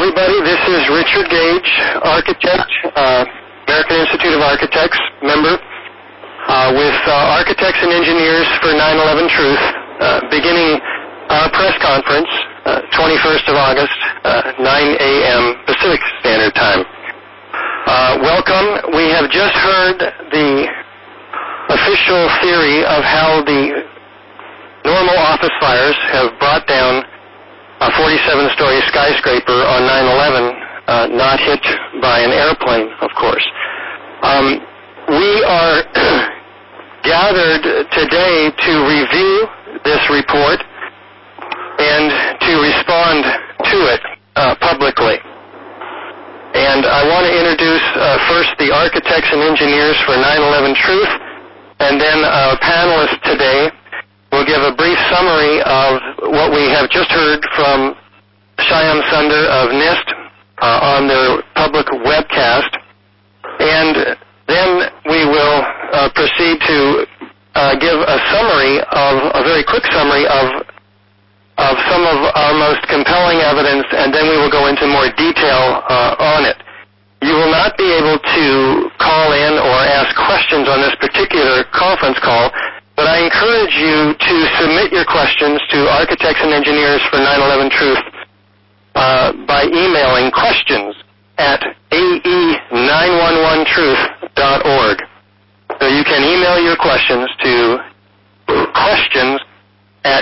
everybody. This is Richard Gage, architect, American Institute of Architects member, with Architects and Engineers for 9/11 Truth, beginning our press conference, 21st of August, 9 a.m. Pacific Standard Time. Welcome. We have just heard the official theory of how the normal office fires have brought down a 47-story skyscraper on 9/11, not hit by an airplane, of course. We are gathered today to review this report and to respond to it publicly. And I want to introduce first the Architects and Engineers for 9/11 Truth, and then our panelists today will give a brief summary of what we have just heard from Shyam Sunder of NIST on their public webcast. And then we will proceed to give a very quick summary of some of our most compelling evidence, and then we will go into more detail on it. You will not be able to call in or ask questions on this particular conference call, but I encourage you to submit your questions to Architects and Engineers for 9/11 Truth by emailing questions at ae911truth.org. So you can email your questions to questions at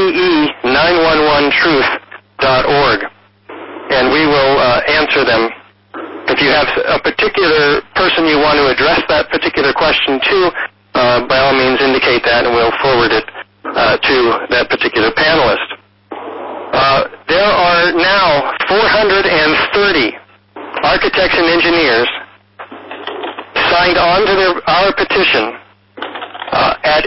ae911truth.org, and we will answer them. If you have a particular person you want to address that particular question to, by all means indicate that, and we'll forward it to that particular panelist. There are now 430 architects and engineers signed on to our petition at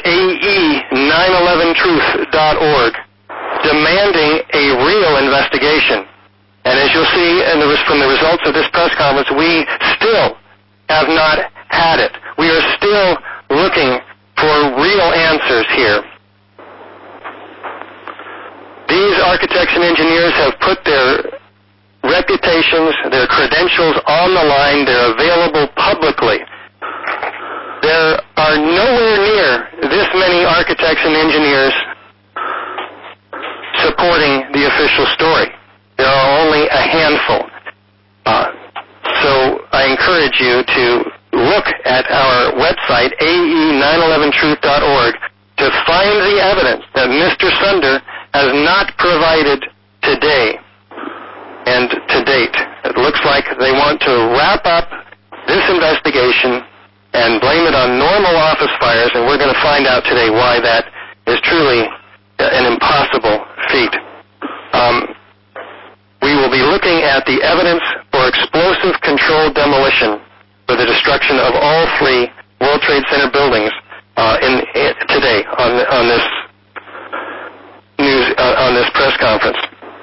ae911truth.org, demanding a real investigation. And as you'll see from the results of this press conference, we still have not had it. We are still looking for real answers here. These architects and engineers have put their reputations, their credentials on the line. They're available publicly. There are nowhere near this many architects and engineers supporting the official story. There are only a handful. So I encourage you to look at our website, ae911truth.org, to find the evidence that Mr. Sunder has not provided today and to date. It looks like they want to wrap up this investigation and blame it on normal office fires, and we're going to find out today why that is truly an impossible feat. We will be looking at the evidence for explosive controlled demolition for the destruction of all three World Trade Center buildings today on this news on this press conference.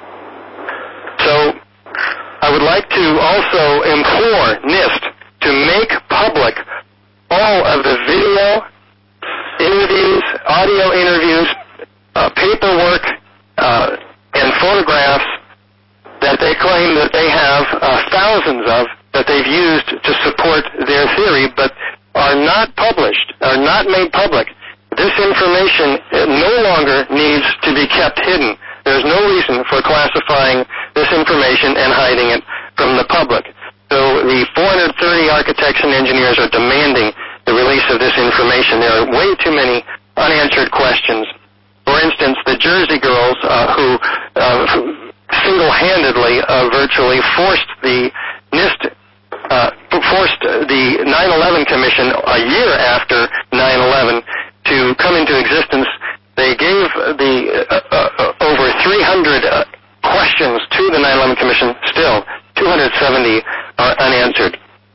So I would like to also implore NIST to make public all of the video interviews, audio interviews, paperwork, and photographs that they claim that they have thousands of that they've used to support their theory, but are not published, are not made public. This information no longer needs to be kept hidden. There's no reason for classifying this information and hiding it from the public. So the 430 architects and engineers are demanding the release of this information. There are way too many unanswered questions. For instance, the Jersey girls who single-handedly virtually forced the NIST, forced the 9/11 Commission a year after 9/11 to come into existence. They gave the over 300 questions to the 9/11 Commission. Still, 270 are unanswered.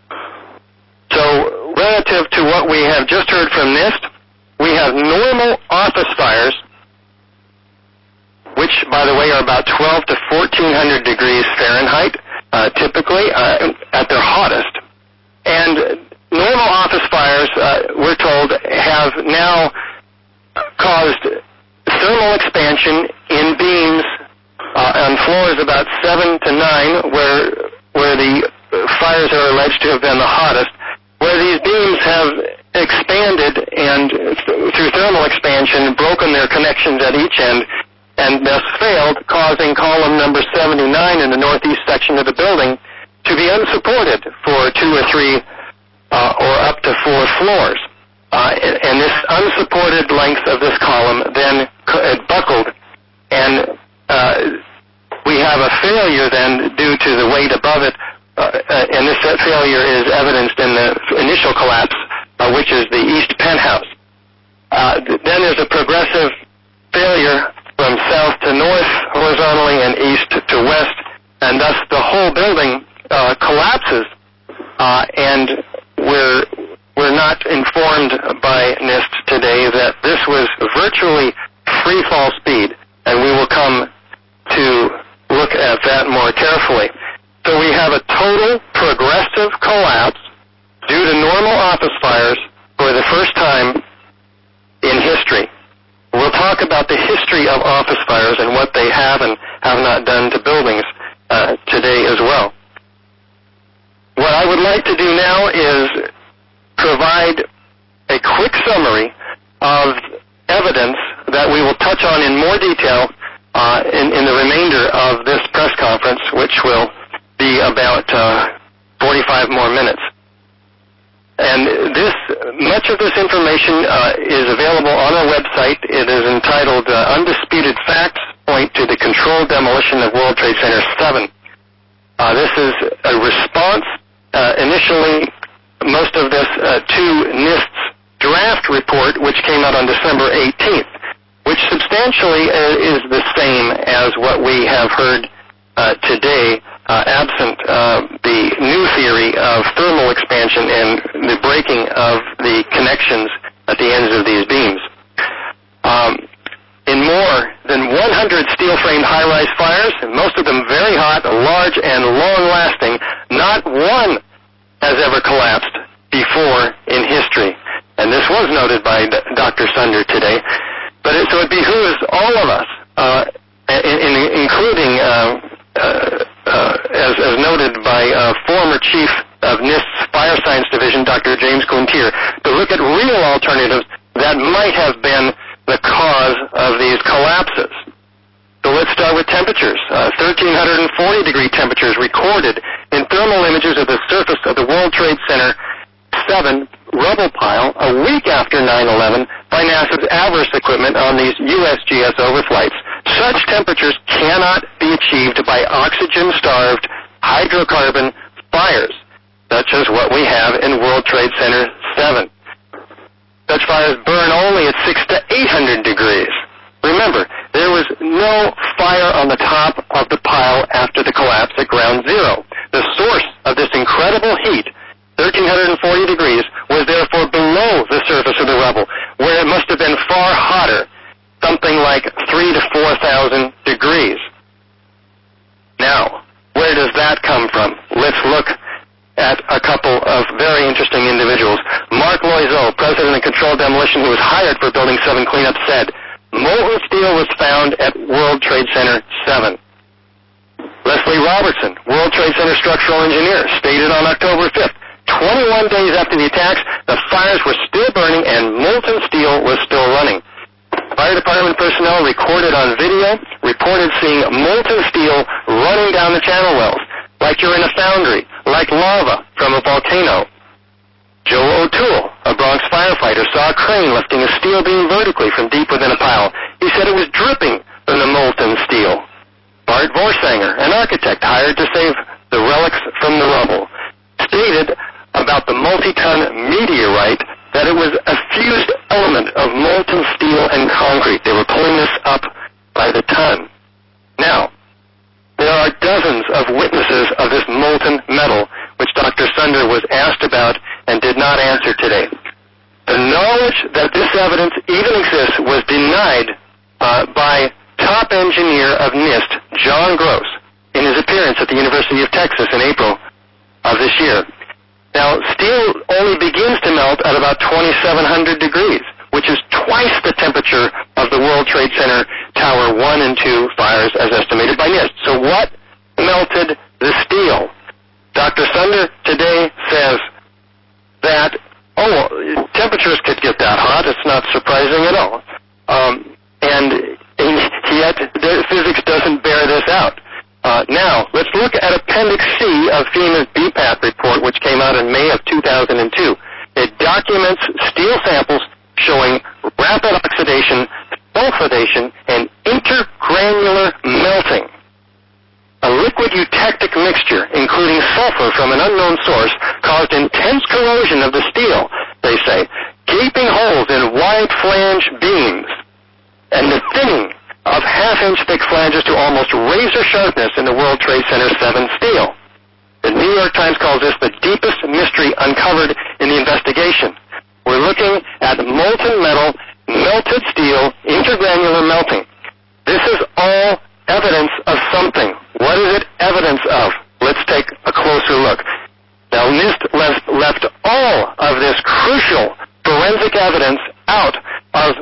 So relative to what we have just heard from NIST, we have normal office fires, which, by the way, are about 12 to 1,400 degrees Fahrenheit, typically at their hottest. And normal office fires, we're told, have now caused thermal expansion in beams on floors about 7 to 9, where the fires are alleged to have been the hottest, where these beams have expanded and, through thermal expansion, broken their connections at each end, and thus failed, causing column number 79 in the northeast section of the building to be unsupported for 2 or 3 or up to 4 floors. And this unsupported length of this column then buckled, and we have a failure then due to the weight above it, and this failure is evidenced in the initial collapse, which is the east penthouse. Then there's a progressive failure from south to north horizontally and east to west, and thus the whole building collapses, and we're not informed by NIST today that this was virtually free fall speed, and we will come to look at that more carefully. So we have a total progressive collapse due to normal office fires for the first time in history. We'll talk about the history of office fires and what they have and have not done to buildings today as well. What I would like to do now is provide a quick summary of evidence that we will touch on in more detail in the remainder of this press conference, which will be about 45 more minutes. And much of this information is available on our website. It is entitled Undisputed Facts Point to the Controlled Demolition of World Trade Center 7. This is a response, initially, most of this to NIST's draft report, which came out on December 18th, which substantially is the same as what we have heard today, absent the new theory of thermal expansion and the breaking of the connections at the ends of these beams. In more than 100 steel-framed high-rise fires, and most of them very hot, large, and long-lasting, not one has ever collapsed before in history. And this was noted by Dr. Sunder today. So it behooves all of us, including, as noted by former chief of NIST's Fire Science Division, Dr. James Quintier, to look at real alternatives that might have been the cause of these collapses. So let's start with temperatures. 1,340-degree temperatures recorded in thermal images of the surface of the World Trade Center 7 rubble pile a week after 9/11 by NASA's AVERS equipment on these USGS overflights. Such temperatures cannot be achieved by oxygen-starved hydrocarbon fires, such as what we have in World Trade Center 7. Such fires burn only at 600 to 800 degrees. Remember, there was no fire on the top of the pile after the collapse at ground zero. The source of this incredible heat, 1,340 degrees, was therefore below the surface of the rubble, where it must have been far hotter, something like 3,000 to 4,000 degrees. Now, where does that come from? Let's look at a couple of very interesting individuals. Mark Loiseau, president of Controlled Demolition, who was hired for Building 7 cleanup, said, molten steel was found at World Trade Center 7. Leslie Robertson, World Trade Center structural engineer, stated on October 5th, 21 days after the attacks, the fires were still burning and molten steel was still running. Fire department personnel recorded on video reported seeing molten steel running down the channel wells, like you're in a foundry, like lava from a volcano. Joe O'Toole, a Bronx firefighter, saw a crane lifting a steel beam vertically from deep within a pile. He said it was dripping from the molten steel. Bart Vorsanger, an architect hired to save the relics from the rubble, stated about the multi-ton meteorite that it was a fused element of molten steel and concrete. They were pulling this up by the ton. Now, there are dozens of witnesses of this molten metal, which Dr. Sunder was asked about and did not answer today. The knowledge that this evidence even exists was denied by top engineer of NIST, John Gross, in his appearance at the University of Texas in April of this year. Now, steel only begins to melt at about 2,700 degrees. which is twice the temperature of the World Trade Center Tower 1 and 2 fires as estimated by NIST. So what melted the steel? Dr. Sunder today says that, temperatures could get that hot. It's not surprising at all. And yet, physics doesn't bear this out. Now, let's look at Appendix C of FEMA's BPAT report, which came out in May of 2002. It documents steel samples showing rapid oxidation, sulfidation, and intergranular melting. A liquid eutectic mixture, including sulfur from an unknown source, caused intense corrosion of the steel, they say, gaping holes in wide flange beams, and the thinning of half-inch thick flanges to almost razor sharpness in the World Trade Center 7 steel. The New York Times calls this the deepest mystery uncovered in the investigation. We're looking at molten metal, melted steel, intergranular melting. This is all evidence of something. What is it evidence of? Let's take a closer look. Now, NIST left all of this crucial forensic evidence out of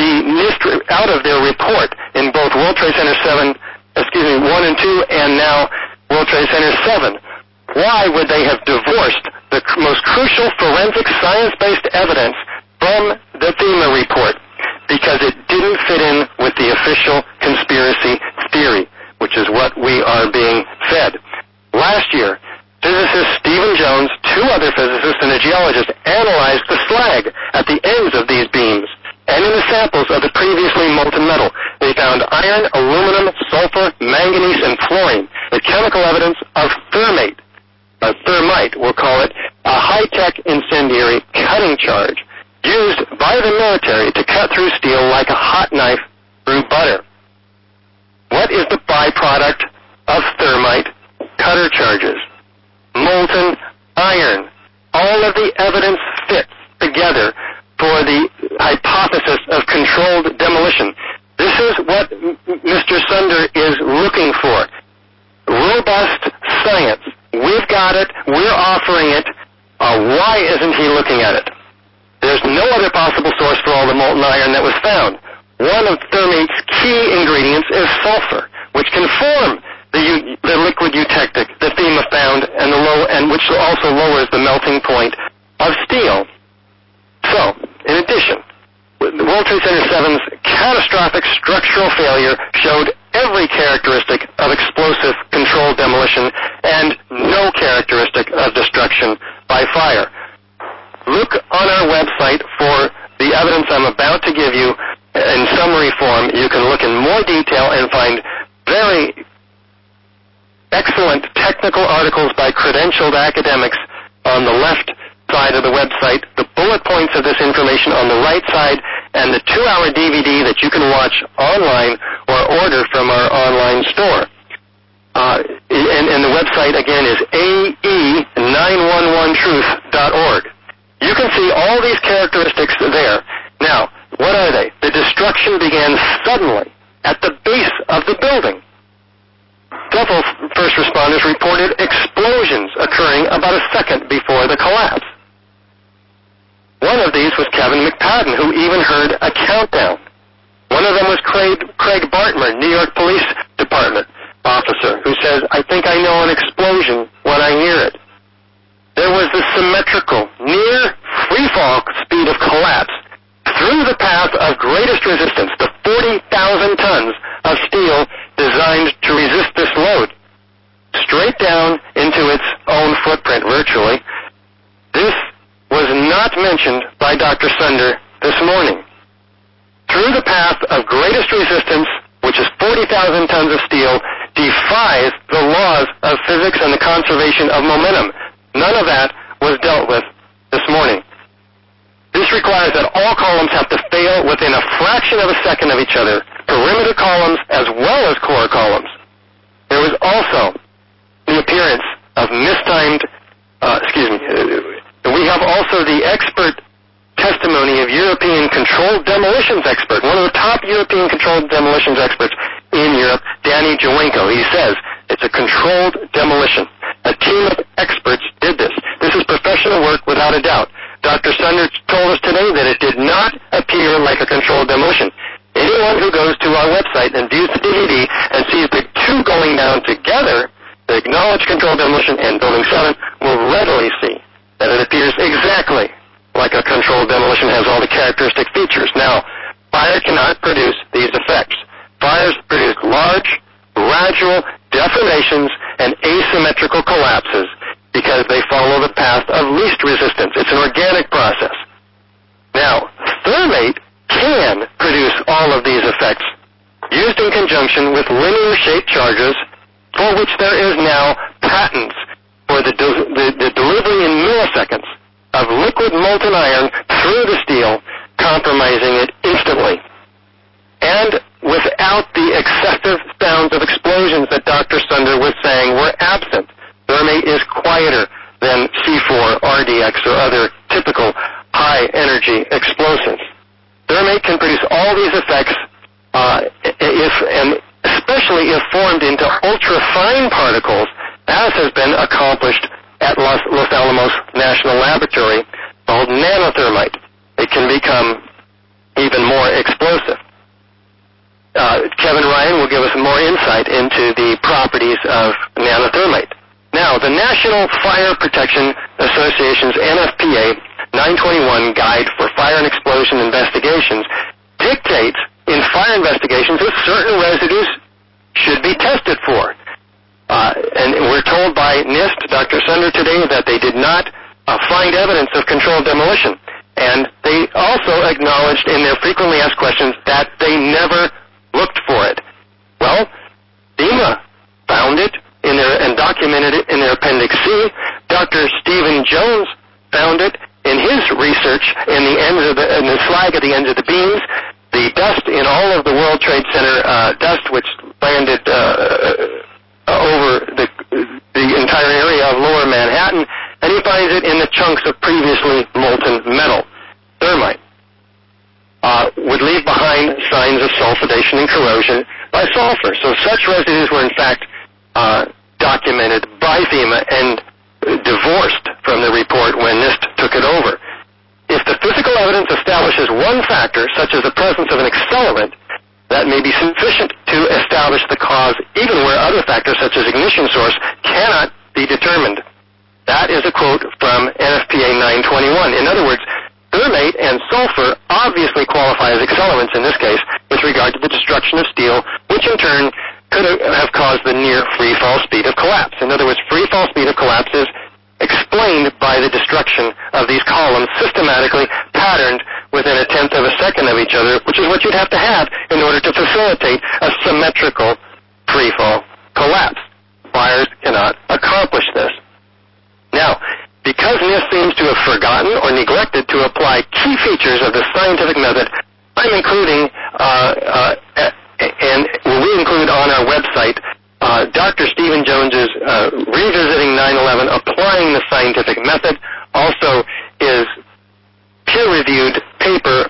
their report in both World Trade Center 1 and 2, and now World Trade Center 7. Why would they have divorced the most crucial forensic science-based evidence from the FEMA report? Because it didn't fit in with the official conspiracy theory, which is what we are being fed. Last year, physicist Stephen Jones, two other physicists, and a geologist analyzed the slag at the ends of these beams and in the samples of the previously molten metal. They found iron, aluminum, sulfur, manganese, and fluorine, the chemical evidence of thermite, we'll call it, a high-tech incendiary cutting charge used by the military to cut through steel like a hot knife through butter. What is the byproduct of thermite cutter charges? Molten iron. All of the evidence fits together for the hypothesis of controlled demolition. This is what Mr. Sunder is looking for. Robust science. We've got it. We're offering it. Why isn't he looking at it? There's no other possible source for all the molten iron that was found. One of thermite's key ingredients is sulfur, which can form the liquid eutectic that FEMA found, and which also lowers the melting point of steel. So, in addition, the World Trade Center 7's catastrophic structural failure showed every characteristic of explosive controlled demolition and no characteristic of destruction by fire. Look on our website for the evidence I'm about to give you in summary form. You can look in more detail and find very excellent technical articles by credentialed academics on the left side of the website, the bullet points of this information on the right side, and the 2-hour DVD that you can watch online or order from our online store. And the website, again, is ae911truth.org. You can see all these characteristics there. Now, what are they? The destruction began suddenly at the base of the building. Several first responders reported explosions occurring about a second before the collapse. One of these was Kevin McPadden, who even heard a countdown. One of them was Craig Bartmer, New York Police Department officer, who says, "I think I know an explosion when I hear it." There was the symmetrical, near free-fall speed of collapse through the path of greatest resistance, the 40,000 tons of steel designed to resist this load, straight down into its own footprint virtually. This was not mentioned by Dr. Sunder this morning. Through the path of greatest resistance, which is 40,000 tons of steel, defies the laws of physics and the conservation of momentum. None of that was dealt with this morning. This requires that all columns have to fail within a fraction of a second of each other, perimeter columns as well as core columns. There was also the appearance of mistimed, we have also the expert testimony of European controlled demolitions expert, one of the top European controlled demolitions experts in Europe, Danny Jawenko. He says it's a controlled demolition. A team of experts did this. This is professional work without a doubt. Dr. Sunder told us today that it did not appear knowledge-controlled demolition and Building 7 will readily see that it appears exactly like a controlled demolition, has all the characteristic features. Now, fire cannot produce these effects. Fires produce large, gradual deformations and asymmetrical collapses because they follow the path of least resistance. It's an organic process. Now, thermate can produce all of these effects used in conjunction with linear-shaped charges, for which there is now patents for the delivery in milliseconds of liquid molten iron through the steel, compromising it instantly. And without the excessive sounds of explosions that Dr. Sunder was saying were absent. Thermate is quieter than C4, RDX, or other typical high-energy explosives. Thermate can produce all these effects especially if formed into ultra-fine particles, as has been accomplished at Los Alamos National Laboratory, called nanothermite. It can become even more explosive. Kevin Ryan will give us more insight into the properties of nanothermite. Now, the National Fire Protection Association's NFPA 921 Guide for Fire and Explosion Investigations dictates in fire investigations that certain residues should be tested for. And we're told by NIST, Dr. Sunder today, that they did not find evidence of controlled demolition. And they also acknowledged in their frequently asked questions that they never looked for it. Well, FEMA found it and documented it in their Appendix C. Dr. Stephen Jones found it in his research in the slag at the ends of the beams, the dust in all of the World Trade Center dust which landed over the entire area of Lower Manhattan, and he finds it in the chunks of previously molten metal. Thermite would leave behind signs of sulfidation and corrosion by sulfur. So such residues were in fact documented by FEMA and divorced from the report when NIST took it over. If the physical evidence establishes one factor, such as the presence of an accelerant, that may be sufficient to establish the cause, even where other factors, such as ignition source, cannot be determined. That is a quote from NFPA 921. In other words, thermate and sulfur obviously qualify as accelerants in this case with regard to the destruction of steel, which in turn could have caused the near free-fall speed of collapse. In other words, free-fall speed of collapse is explained by the destruction of these columns systematically patterned within a tenth of a second of each other, which is what you'd have to have in order to facilitate a symmetrical free-fall collapse. Fires cannot accomplish this. Now, because NIST seems to have forgotten or neglected to apply key features of the scientific method, I'm including, and we include on our website, Dr. Stephen Jones's Revisiting 9/11, Applying the Scientific Method, also is peer-reviewed paper,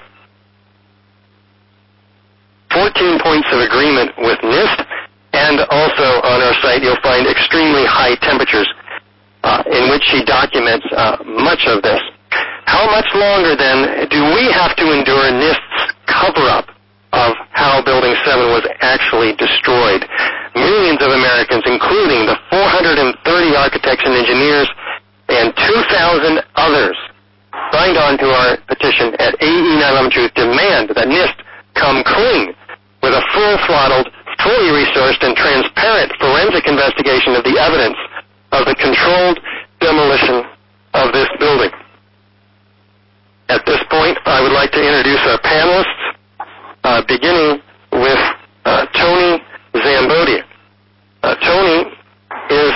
14 Points of Agreement with NIST, and also on our site you'll find Extremely High Temperatures, in which he documents much of this. How much longer, then, do we have to endure NIST's cover-up of how Building 7 was actually destroyed? Millions of Americans, including the 430 architects and engineers and 2,000 others, signed on to our petition at AE 9/11 Truth, demand that NIST come clean with a full-throttled, fully resourced, and transparent forensic investigation of the evidence of the controlled demolition of this building. At this point, I would like to introduce our panelists, beginning with Tony Zambodia. Tony is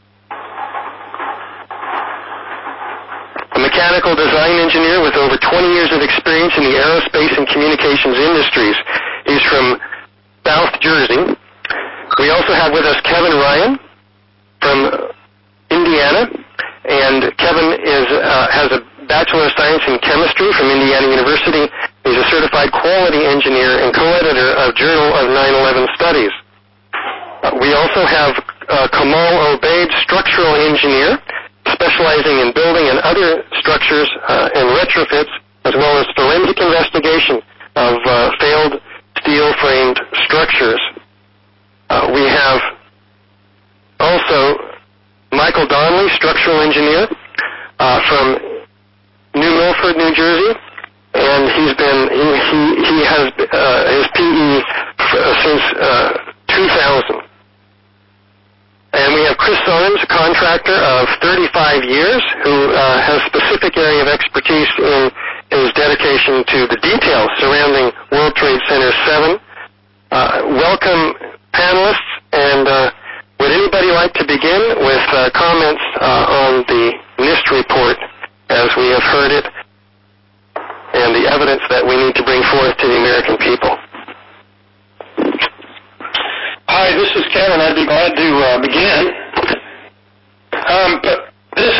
a mechanical design engineer with over 20 years of experience in the aerospace and communications industries. He's from South Jersey. We also have with us Kevin Ryan from Indiana, and Kevin has a Bachelor of Science in Chemistry from Indiana University. He's a certified quality engineer and co-editor of Journal of 9/11 Studies. We also have Kamal Obaid, structural engineer, specializing in building and other structures and retrofits, as well as forensic investigation of failed steel-framed structures. We have also Michael Donnelly, structural engineer from New Milford, New Jersey, and he has his PE since 2000. And we have Chris Owens, a contractor of 35 years, who has specific area of expertise in his dedication to the details surrounding World Trade Center 7. Welcome, panelists, and would anybody like to begin with comments on the NIST report as we have heard it and the evidence that we need to bring forth to the American people? Hi, this is Kevin. I'd be glad to begin. This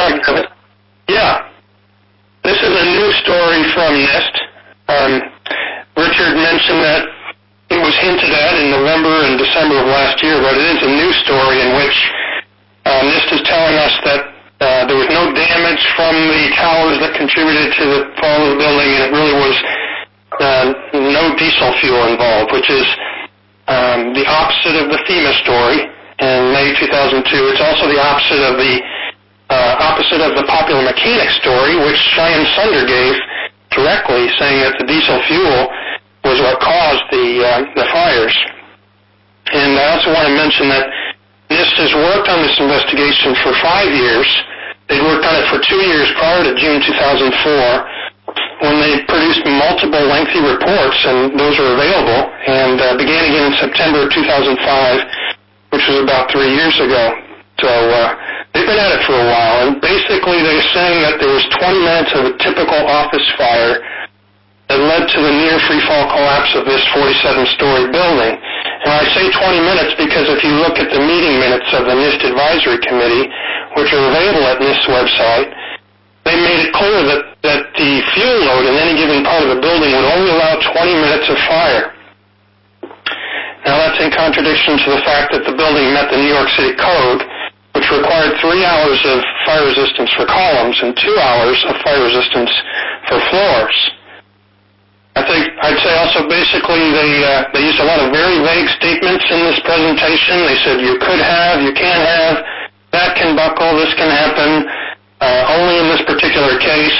is a new story from NIST. Richard mentioned that it was hinted at in November and December of last year, but it is a new story in which NIST is telling us that there was no damage from the towers that contributed to the fall of the building, and it really was no diesel fuel involved, which is the opposite of the FEMA story in May 2002. It's also the opposite of the Popular Mechanics story, which Cheyenne Sunder gave directly, saying that the diesel fuel was what caused the fires. And I also want to mention that NIST has worked on this investigation for 5 years. They'd worked on it for 2 years prior to June 2004, when they produced multiple lengthy reports, and those are available, and began again in September 2005, which was about 3 years ago. So they've been at it for a while, and basically they're saying that there was 20 minutes of a typical office fire that led to the near free-fall collapse of this 47-story building. And I say 20 minutes because if you look at the meeting minutes of the NIST Advisory Committee, which are available at NIST's website, they made it clear that the fuel load in any given part of the building would only allow 20 minutes of fire. Now that's in contradiction to the fact that the building met the New York City Code, which required 3 hours of fire resistance for columns and 2 hours of fire resistance for floors. I'd say also basically they used a lot of very vague statements in this presentation. They said you could have, you can have, that can buckle, this can happen, only in this particular case.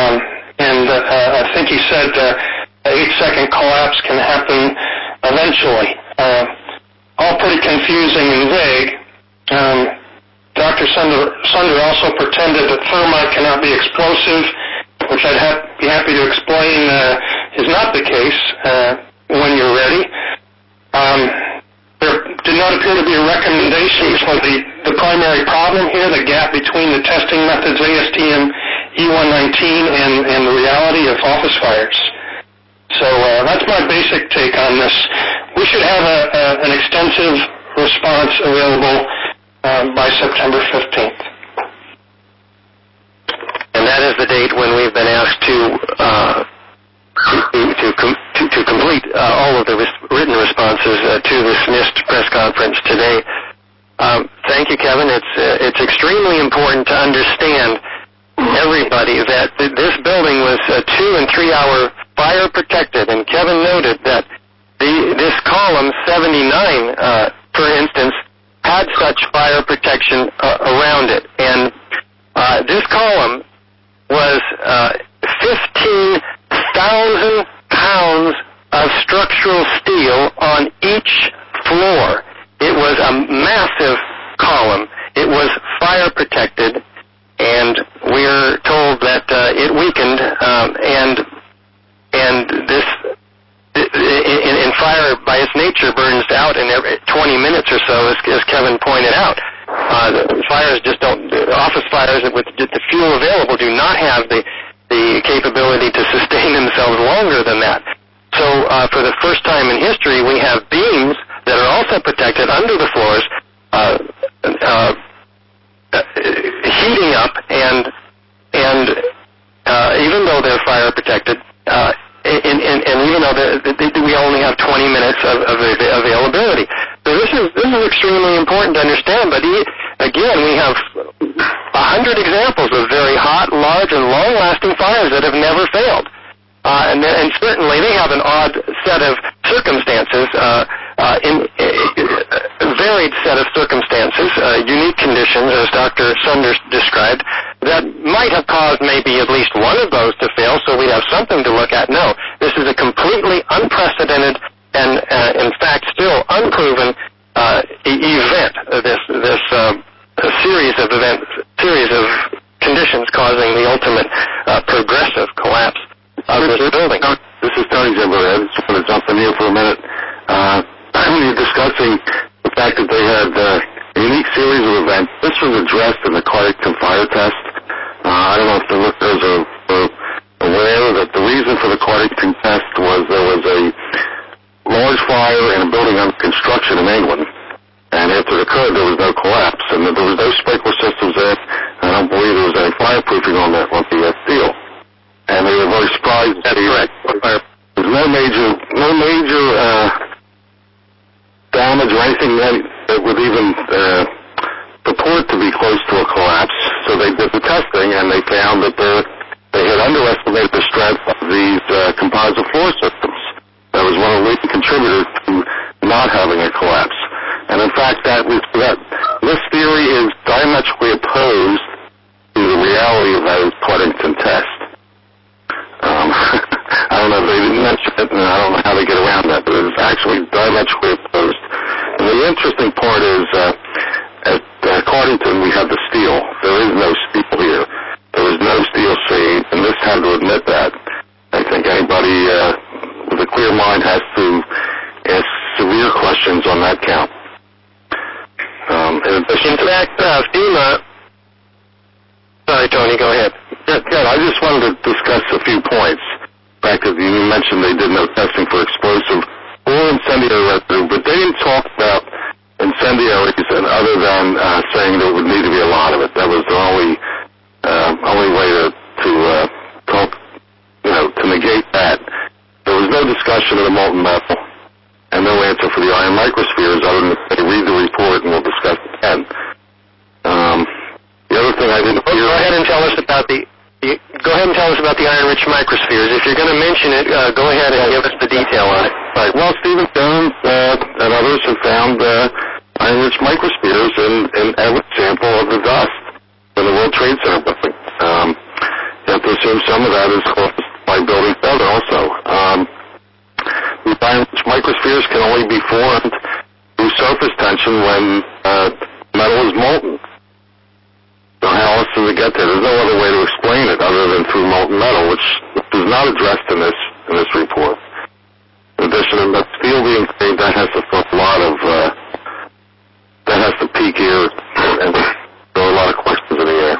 I think he said an 8-second collapse can happen eventually. All pretty confusing and vague. Dr. Sunder also pretended that thermite cannot be explosive, which I'd be happy to explain is not the case when you're ready. There did not appear to be a recommendation, which was the primary problem here, the gap between the testing methods ASTM E119 and the reality of office fires. So that's my basic take on this. We should have an extensive response available by September 15th. And that is the date when we've been asked to complete all of the written responses to this NIST press conference today. Thank you, Kevin. It's extremely important to understand, everybody, that this building was 2 and 3 hour fire protected, and Kevin noted that this column 79, for instance, had such fire protection around it, and this column was 15,000 pounds of structural steel on each floor. It was a massive column. It was fire protected, and we're told that it weakened, and this in fire by its nature burns out in every 20 minutes or so, as Kevin pointed out. Fires just don't. Office fires with the fuel available do not have the capability to sustain themselves longer than that. So for the first time in history, we have beams that are also protected under the floors, heating up, and even though they're fire protected, and even though we only have 20 minutes of availability. So this is extremely important to understand, but again, we have 100 examples of very hot, large, and long-lasting fires that have never failed. And certainly they have an odd set of circumstances, very varied set of circumstances, unique conditions, as Dr. Sunder described, that might have caused maybe at least one of those to fail, so we'd have something to look at. No, this is a completely unprecedented and, in fact, still unproven event. This series of conditions causing the ultimate progressive collapse of this building. This is Tony Zimberhead. I just want to jump in here for a minute. When you're discussing the fact that they had a unique series of events, this was addressed in the Cardington fire test. I don't know if the listeners are aware that the reason for the Cardington test was there was a large fire in a building under construction in England, and after it occurred, there was no collapse, and there was no sprinkler systems there. I don't believe there was any fireproofing on the steel, and they were very surprised. That's correct. There's no major damage or anything that would even purport to be close to a collapse. So they did the testing, and they found that they had underestimated the strength of these composite floor systems. That was one of the leading contributors to not having a collapse. And in fact, this theory is diametrically opposed to the reality of that Cardington test. I don't know if they didn't mention it, and I don't know how they get around that, but it's actually diametrically opposed. And the interesting part is, at Cardington, we have the steel. There is no steel here. There is no steel seen, and this had to admit that. I think anybody with a clear mind has to ask severe questions on that count. In fact, FEMA... Sorry, Tony, go ahead. Yeah, I just wanted to discuss a few points. In fact, you mentioned they did no testing for explosive or incendiary residue, but they didn't talk about incendiaries and other than saying there would need to be a lot of it. That was the only way to talk, to negate that. There was no discussion of the molten metal and no answer for the iron microspheres other than they read the report and we'll discuss it then. The other thing I didn't hear... Go ahead and tell us about the iron-rich microspheres. If you're going to mention it, go ahead and give us the detail on it. Right. Well, Stephen Jones and others have found iron-rich microspheres in every sample of the dust in the World Trade Center building. You have to assume some of that is caused by building 7 also. The iron-rich microspheres can only be formed through surface tension when metal is molten. So how else does it get there? There's no other way to explain it other than through molten metal, which is not addressed in this report. In addition to steel being created, that has to throw a lot of that has to peak here and throw a lot of questions in the air.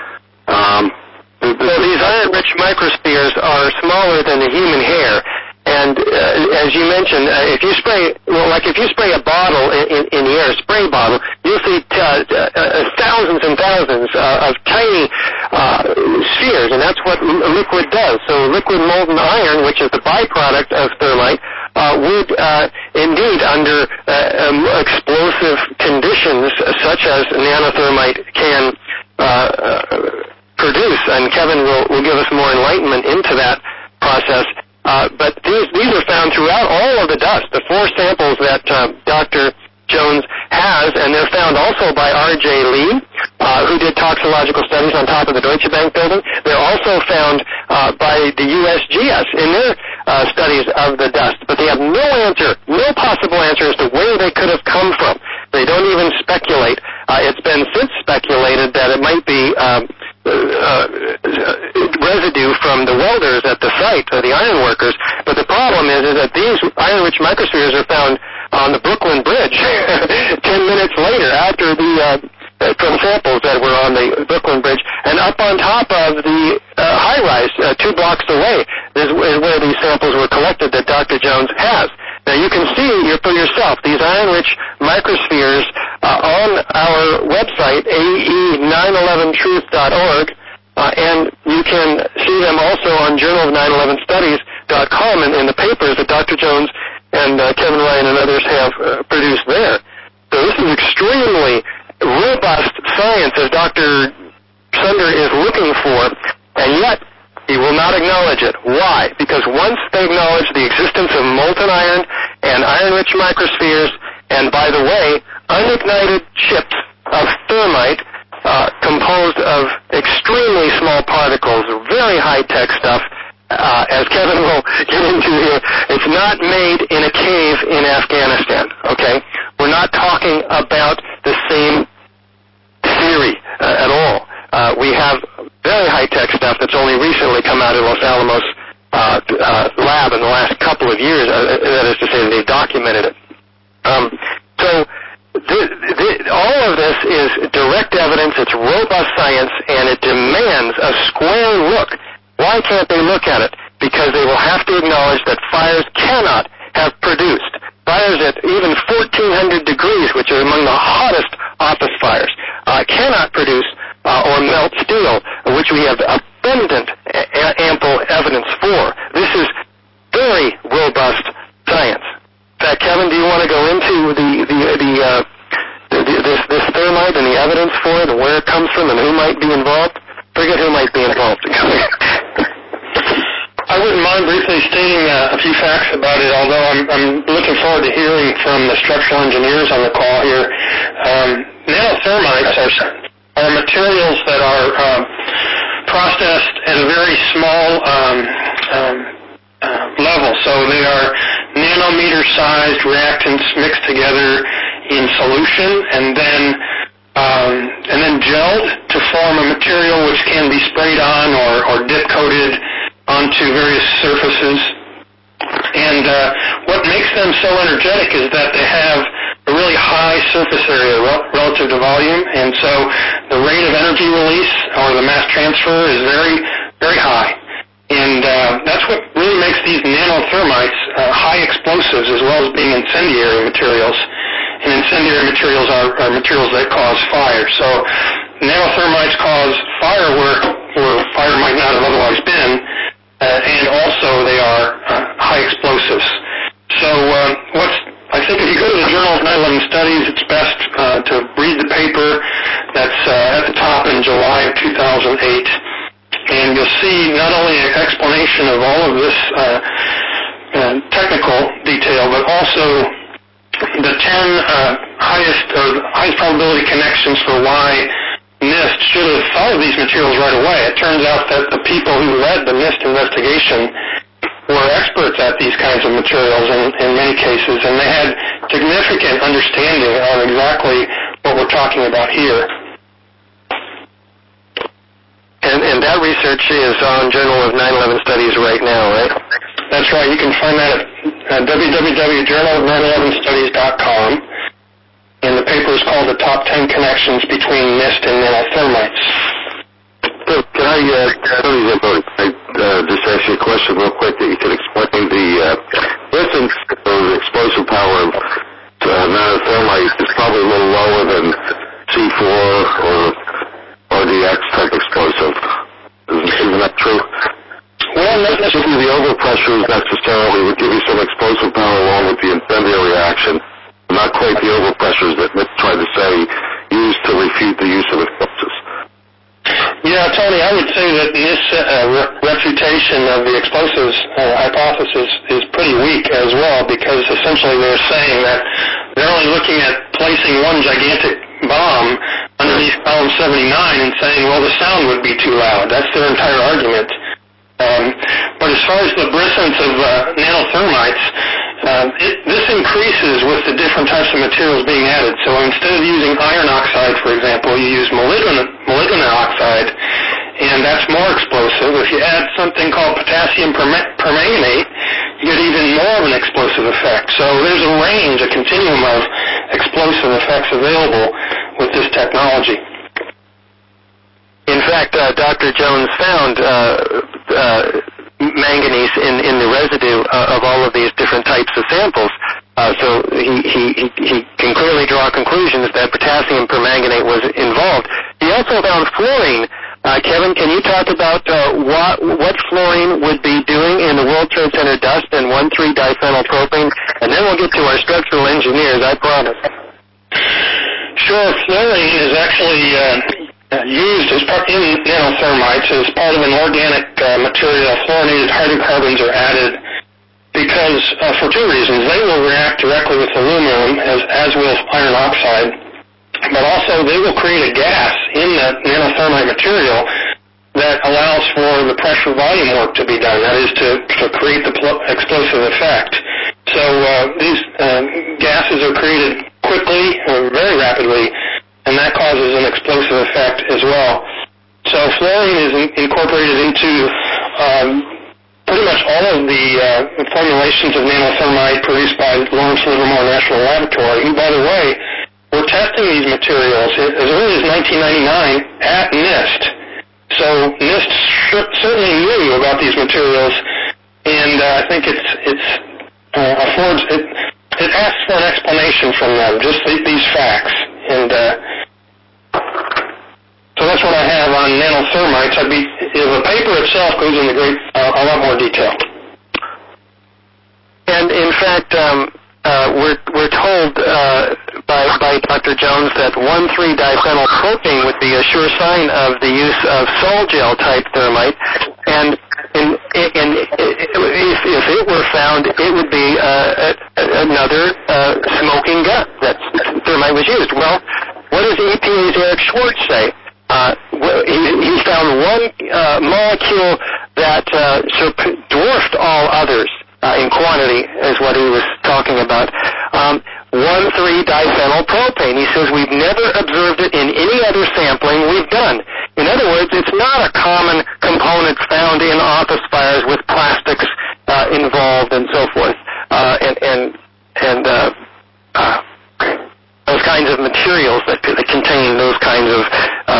So these iron-rich microspheres are smaller than the human hair. And as you mentioned, if you spray a bottle in the air, a spray bottle, you'll see thousands and thousands of tiny spheres, and that's what liquid does. So liquid molten iron, which is the byproduct of thermite, would indeed, under explosive conditions such as nanothermite can produce, and Kevin will give us more enlightenment into that process. But these are found throughout all of the dust. The 4 samples that Dr. Jones has, and they're found also by R.J. Lee, who did toxicological studies on top of the Deutsche Bank building. They're also found by the USGS in their studies of the dust. But they have no possible answer as to where they could have come from. They don't even speculate. It's been since speculated that it might be residue from the welders at the site, the iron workers. But the problem is that these iron-rich microspheres are found on the Brooklyn Bridge 10 minutes later after from samples that were on the Brooklyn Bridge, and up on top of the high-rise 2 blocks away is where these samples were collected that Dr. Jones has. Now, you can see for yourself these iron-rich microspheres on our website, ae911truth.org, and you can see them also on journal911studies.com in the papers that Dr. Jones and Kevin Ryan and others have produced there. So this is extremely robust science, as Dr. Sunder is looking for, and yet he will not acknowledge it. Why? Because once they acknowledge the existence of molten iron and iron-rich microspheres, And by the way, unignited chips of thermite composed of extremely small particles, very high-tech stuff. As Kevin will get into here, it's not made in a cave in Afghanistan, okay? We're not talking about the same theory at all. We have very high-tech stuff that's only recently come out of Los Alamos lab in the last couple of years. That is to say, they've documented it. All of this is direct evidence. It's robust science, and it demands a square look. Why can't they look at it? Because they will have to acknowledge that fires cannot have produced. Fires at even 1,400 degrees, which are among the hottest office fires, cannot produce or melt steel, which we have abundant, ample evidence for. This is very robust science. In fact, Kevin, do you want to go into this thermite and the evidence for it and where it comes from and who might be involved? Forget who might be involved. I wouldn't mind briefly stating a few facts about it, although I'm looking forward to hearing from the structural engineers on the call here. Nanothermites are materials that are processed at a very small level. So they are nanometer-sized reactants mixed together in solution and then gelled to form a material which can be sprayed on or dip-coated onto various surfaces. And what makes them so energetic is that they have a really high surface area relative to volume, and so the rate of energy release or the mass transfer is very, very high. And that's what really makes these nanothermites high explosives as well as being incendiary materials. And incendiary materials are materials that cause fire. So nanothermites cause fire where fire might not have otherwise been, and also they are high explosives. So I think if you go to the Journal of 9/11 Studies, it's best to read the paper that's at the top in July of 2008. And you'll see not only an explanation of all of this technical detail, but also the 10 highest probability connections for why NIST should have thought of these materials right away. It turns out that the people who led the NIST investigation were experts at these kinds of materials in many cases, and they had significant understanding of exactly what we're talking about here. And that research is on Journal of 9/11 Studies right now, right? That's right. You can find that at www.journalof911studies.com. And the paper is called The Top 10 Connections Between NIST and Nanothermites. So can I just ask you a question real quick that you can explain the distance or the explosive power of nanothermite is probably a little lower than C4 or RDX type explosive. Isn't that true? Well, not necessarily. The overpressures necessarily would give you some explosive power along with the incendiary reaction. Not quite the overpressures that Nick tried to say used to refute the use of explosives. Yeah, Tony, I would say that this refutation of the explosives hypothesis is pretty weak as well, because essentially they're saying that they're only looking at placing one gigantic bomb underneath column 79 and saying, well, the sound would be too loud. That's their entire argument. But as far as the brisance of nanothermites, this increases with the different types of materials being added. So instead of using iron oxide, for example, you use molybdenum oxide, and that's more explosive. If you add something called potassium permanganate, you get even more of an explosive effect. So there's a range, a continuum of explosive effects available with this technology. In fact, Dr. Jones found manganese in the residue of all of these different types of samples. So he can clearly draw conclusions that potassium permanganate was involved. He also found fluorine. Kevin, can you talk about what fluorine would be doing in the World Trade Center dust and 1,3-diphenylpropane? And then we'll get to our structural engineers, I promise. Sure. Fluorine is actually used as part in nanothermites as part of an organic material. Fluorinated hydrocarbons are added because for two reasons. They will react directly with aluminum, as will iron oxide, but also they will create a gas in the nanothermite material that allows for the pressure volume work to be done, that is to create the explosive effect. So these gases are created quickly, very rapidly, and that causes an explosive effect as well. So fluorine is incorporated into pretty much all of the formulations of nanothermite produced by Lawrence Livermore National Laboratory. And by the way, we're testing these materials as early as 1999 at NIST. So NIST certainly knew about these materials, and I think it asks for an explanation from them, just these facts. And so that's what I have on nanothermites. The paper itself goes into a lot more detail. And in fact, we're told by Dr. Jones that 1,3-diphenylpropane would be a sure sign of the use of sol-gel type thermite, and if it were found, it would be another smoking gun that thermite was used. Well, what does EPA's Eric Schwartz say? He found one molecule that dwarfed all others in quantity, is what he was talking about. 1,3-diphenylpropane. He says we've never observed it in any other sampling we've done. In other words, it's not a common component found in office fires with plastics involved and so forth, and those kinds of materials that contain those kinds of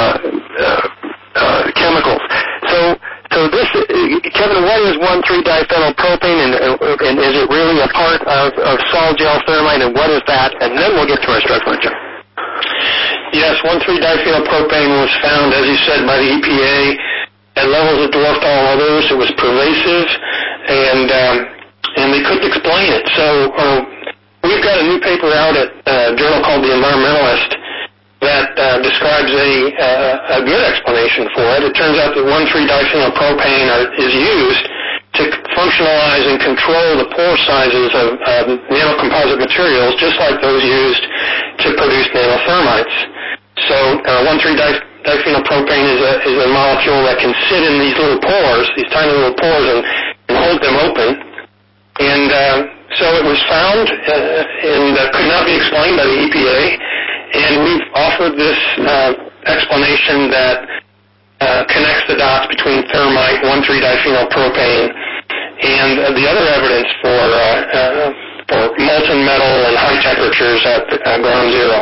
chemicals. So this, Kevin, what is 1,3-diphenylpropane, and is it really a part of sol-gel thermite, and what is that? And then we'll get to our structural check. Yes, 1,3-diphenylpropane was found, as you said, by the EPA at levels that dwarfed all others. It was pervasive, and they couldn't explain it. So we've got a new paper out at a journal called The Environmentalist that describes a good explanation for it. It turns out that 1,3-diphenylpropane is used to functionalize and control the pore sizes of nanocomposite materials, just like those used to produce nanothermites. So 1,3-diphenylpropane is a molecule that can sit in these little pores, these tiny little pores, and hold them open. And so it was found and could not be explained by the EPA. And we've offered this explanation that connects the dots between thermite, 1,3-diphenylpropane, and the other evidence for molten metal and high temperatures at ground zero.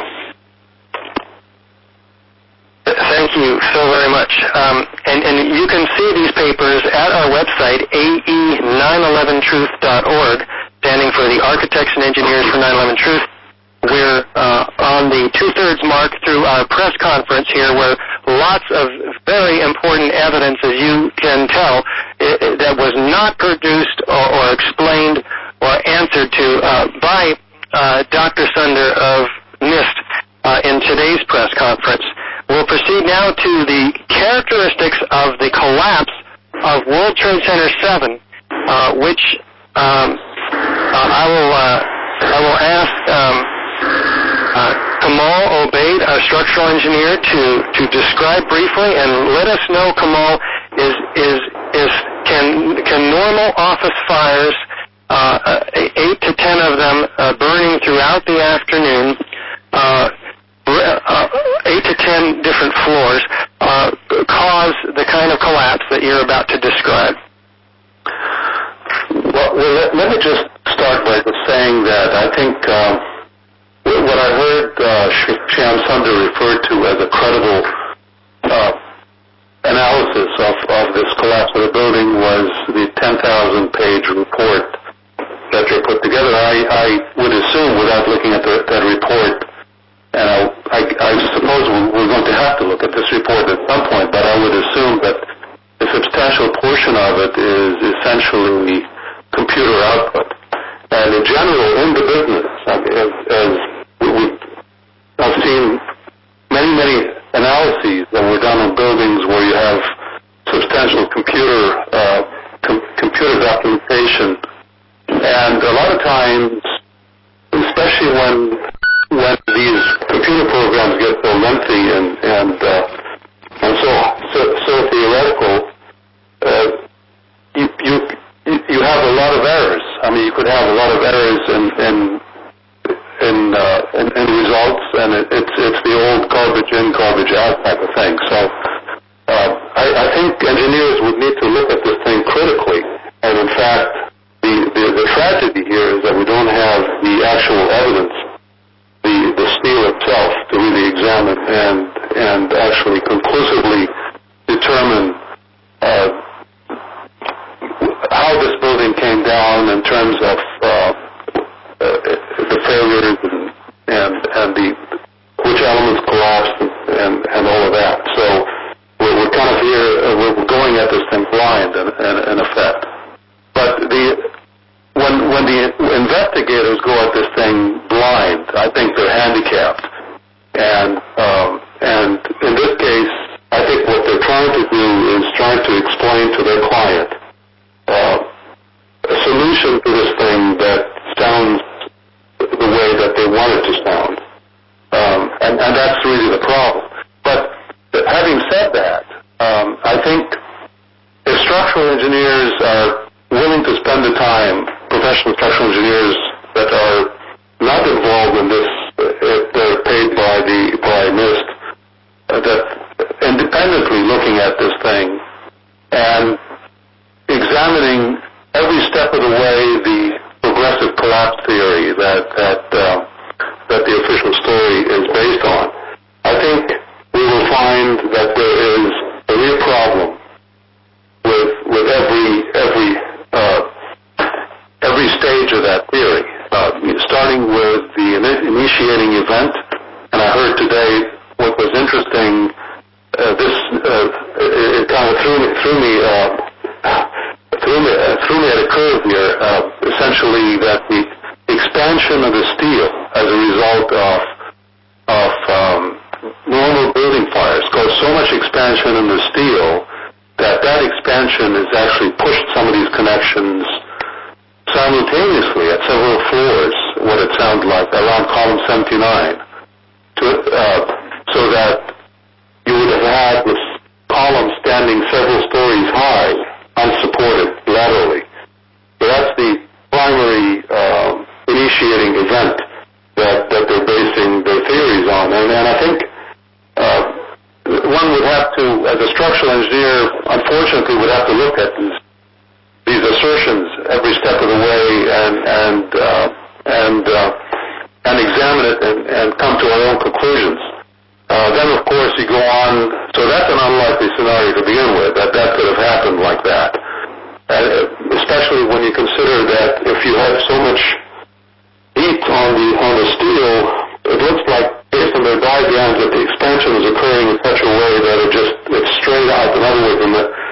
Thank you so very much. And you can see these papers at our website, ae911truth.org, standing for the Architects and Engineers for 9/11 Truth. We're on the two-thirds mark through our press conference here, where lots of very important evidence, as you can tell, that was not produced or explained or answered to by Dr. Sunder of NIST in today's press conference. We'll proceed now to the characteristics of the collapse of World Trade Center 7, which I will ask Kamal Obaid, our structural engineer, to describe briefly and let us know, Kamal, can normal office fires, 8 to 10 of them burning throughout the afternoon, 8 to 10 different floors, cause the kind of collapse that you're about to describe? Well, let me just start by saying that I think what I heard Shyam Sunder refer to as a credible analysis of this collapse of the building was the 10,000-page report that they put together. I would assume, without looking at that report, and I suppose we're going to have to look at this report at some point, but I would assume that a substantial portion of it is essentially computer output. And in general, in the business, I've seen many analyses that were done on buildings where you have substantial computer documentation, end results, and it's the old garbage in, garbage out type of thing. So I think engineers would need to look at this thing critically. And in fact, the tragedy here is that we don't have the actual evidence, the steel itself, to really examine and actually conclusively determine how this building came down in terms of the failures and which elements collapsed and all of that. So we're kind of here, we're going at this thing blind in effect. But when the investigators go at this thing blind, I think they're handicapped. And in this case, I think what they're trying to do is trying to explain to their client a solution to this thing that sounds the way that they want it to sound. And that's really the problem. But having said that, I think if structural engineers are willing to spend the time, professional structural engineers that are not involved in this, if they're paid by NIST, that independently looking at this thing and examining every step of the way the progressive collapse theory that the official story is based on, I think we will find that there is a real problem with every stage of that theory, starting with the initiating event. And I heard today what was interesting. It kind of threw me at a curve here. Essentially, that the expansion of the steel as a result of normal building fires caused so much expansion in the steel that expansion has actually pushed some of these connections simultaneously at several floors, what it sounds like, around column 79, so that you would have had this column standing several stories high, unsupported laterally. So that's the primary initiating event that they're basing their theories on. And I think one would have to, as a structural engineer, unfortunately, would have to look at these assertions every step of the way and examine it and come to our own conclusions. Then, of course, you go on. So that's an unlikely scenario to begin with, that could have happened like that. Especially when you consider that if you have so much heat on the steel, it looks like, based on their diagrams, that the expansion is occurring in such a way that it's straight out. In other words,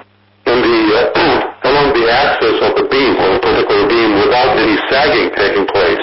along the axis of the beam, or a particular beam, without any sagging taking place.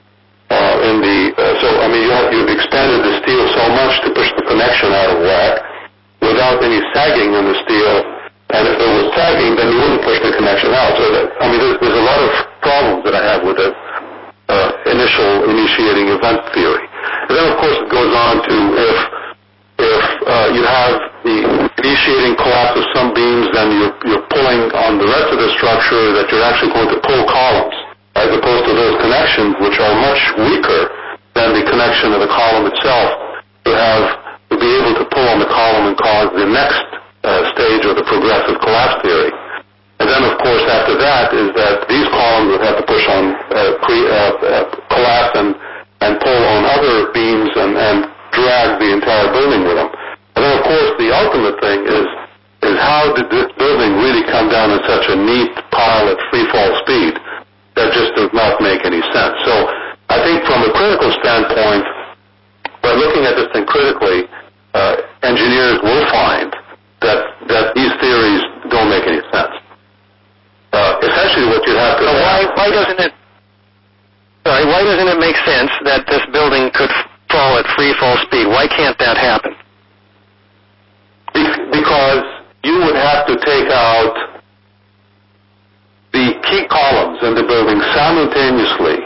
You've expanded the steel so much to push the connection out of whack without any sagging in the steel. And if there was sagging, then you wouldn't push the connection out. So there's a lot of problems that I have with the initial initiating event theory. And then, of course, it goes on to if you have the initiating collapse of some beams, then you're pulling on the rest of the structure, that you're actually going to pull columns, as opposed to those connections which are much weaker than the connection of the column itself, to be able to pull on the column and cause the next stage of the progressive collapse theory. And then, of course, after that is that these columns would have to push on collapse and pull on other beams and drag the entire building with them. And then, of course, the ultimate thing is how did this building really come down in such a neat pile at free fall speed? That just does not make any sense. So I think from a critical standpoint, by looking at this thing critically, engineers will find that these theories don't make any sense. Essentially what you'd have to... Why doesn't it make sense that this building could fall at free fall speed? Why can't that happen? Because you would have to take out the key columns in the building simultaneously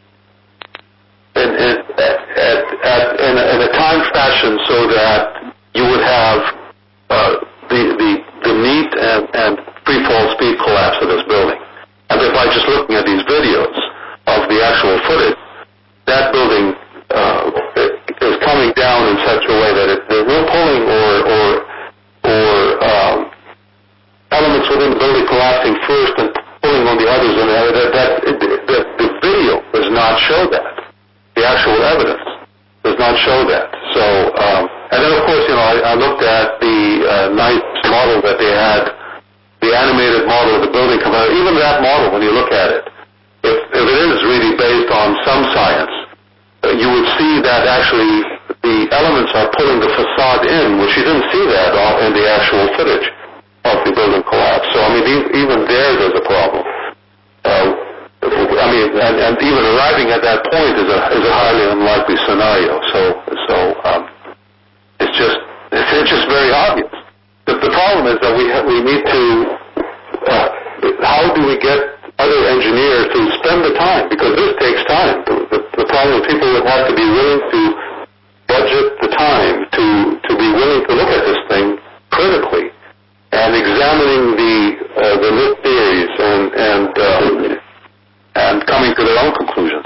in a time fashion so that you would have the neat and free fall speed collapse of this building. And by just looking at these videos of the actual footage, that building in such a way that there's no pulling or elements within the building collapsing first and pulling on the others, and the video does not show that. The actual evidence does not show that. So, and then of course, I looked at the nice model that they had, the animated model of the building. Even that model, when you look at it, if it is really based on some science, you would see that actually the elements are pulling the facade in, which you didn't see that in the actual footage of the building collapse. So, even there's a problem. And even arriving at that point is a highly unlikely scenario. So it's just very obvious. The problem is that we need to. How do we get other engineers to spend the time? Because this takes time. The problem is people would have to be willing to budget the time to be willing to look at this thing critically and examining the lit theories and coming to their own conclusions.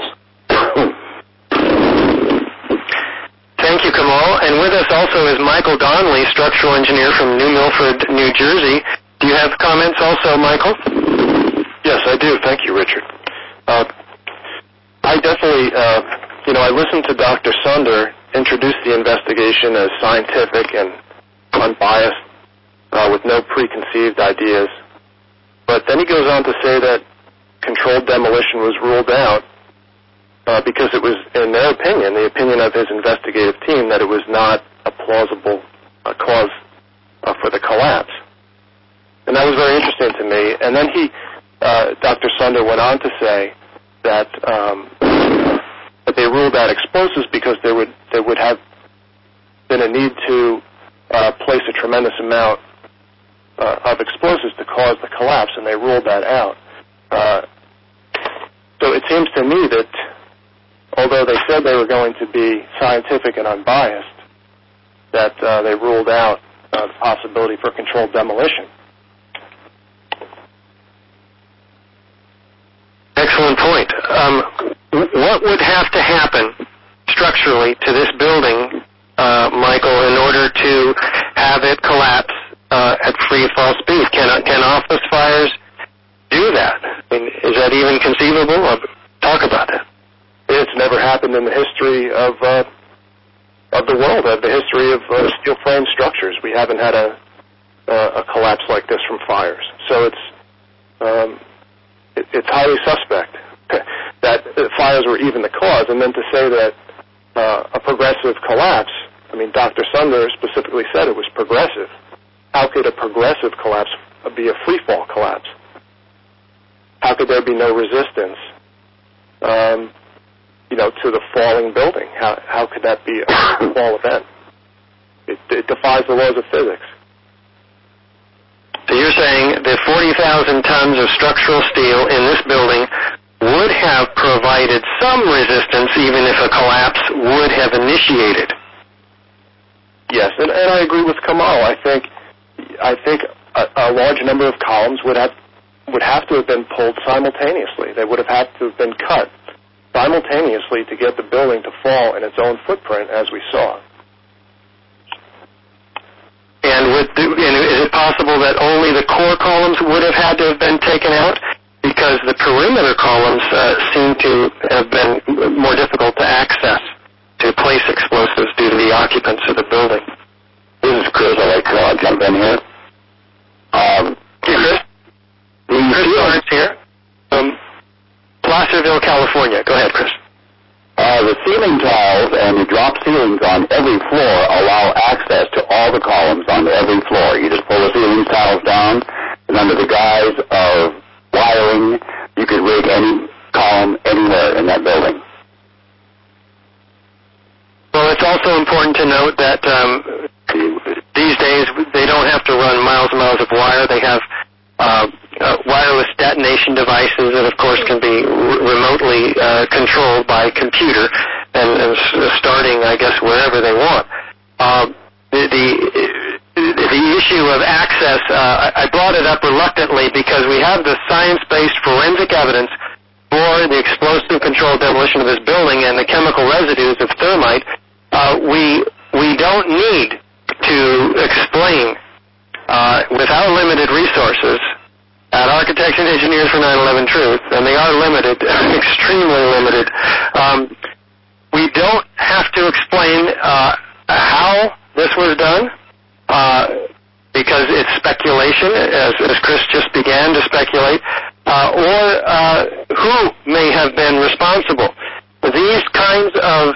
Thank you, Kamal. And with us also is Michael Donnelly, structural engineer from New Milford, New Jersey. Do you have comments also, Michael? Yes, I do. Thank you, Richard. I definitely, I listened to Dr. Sunder introduce the investigation as scientific and unbiased, with no preconceived ideas. But then he goes on to say that controlled demolition was ruled out because it was, in their opinion, the opinion of his investigative team, that it was not a plausible cause for the collapse. And that was very interesting to me. And then Dr. Sunder went on to say that they ruled out explosives because there would have been a need to place a tremendous amount of explosives to cause the collapse, and they ruled that out. So it seems to me that although they said they were going to be scientific and unbiased, that they ruled out the possibility for controlled demolition. Excellent point. What would have to happen structurally to this building, Michael, in order to have it collapse at free fall speed? Can office fires do that? Is that even conceivable? Talk about that. It's never happened in the history of the world, of the history of steel frame structures. We haven't had a collapse like this from fires. So it's highly suspect that fires were even the cause. And then to say that a progressive collapse, Dr. Sunder specifically said it was progressive. How could a progressive collapse be a free fall collapse? How could there be no resistance, to the falling building? How could that be a fall event? It defies the laws of physics. So you're saying that 40,000 tons of structural steel in this building would have provided some resistance even if a collapse would have initiated? Yes, and I agree with Kamal. I think a large number of columns would have to have been pulled simultaneously. They would have had to have been cut simultaneously to get the building to fall in its own footprint, as we saw. And is it possible that only the core columns would have had to have been taken out? Because the perimeter columns seem to have been more difficult to access, to place explosives due to the occupants of the building. This is Chris. I'd like to jump in here. Chris? Chris Lawrence here from Placerville, California. Go ahead, Chris. The ceiling tiles and the drop ceilings on every floor allow access to all the columns on every floor. You just pull the ceiling tiles down, and under the guise of wiring, you could rig any column anywhere in that building. Well, it's also important to note that these days they don't have to run miles and miles of wire. They have wireless detonation devices that, of course, can be remotely controlled by computer and starting, I guess, wherever they want. The issue of access, I brought it up reluctantly because we have the science-based forensic evidence for the explosive controlled demolition of this building and the chemical residues of thermite. We information engineers for 9/11 Truth, and they are limited, extremely limited. We don't have to explain how this was done, because it's speculation, as Chris just began to speculate, or who may have been responsible. These kinds of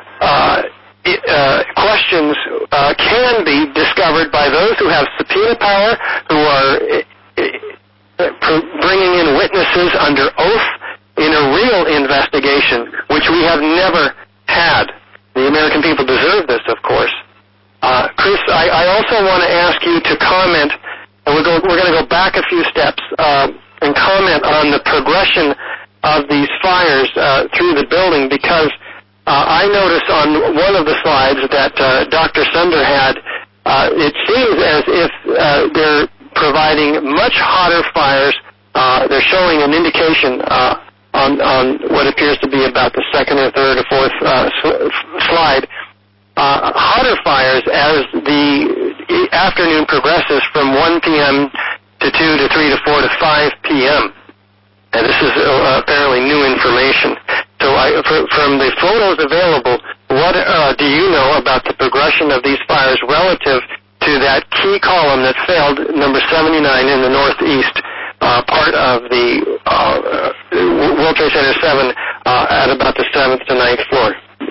questions can be discovered by those who have subpoena power, who are bringing in witnesses under oath in a real investigation, which we have never had. The American people deserve this, of course. Chris, I also want to ask you to comment, and we're going to go back a few steps and comment on the progression of these fires through the building, because I noticed on one of the slides that Dr. Sunder had, it seems as if they're providing much hotter fires. They're showing an indication on what appears to be about the second or third or fourth slide, hotter fires as the afternoon progresses from 1 p.m. to 2 to 3 to 4 to 5 p.m. And this is apparently new information. So from the photos available, what do you know about the progression of these fires relative to that key column that failed, number 79 in the northeast part of the World Trade Center 7 at about the 7th to 9th floor?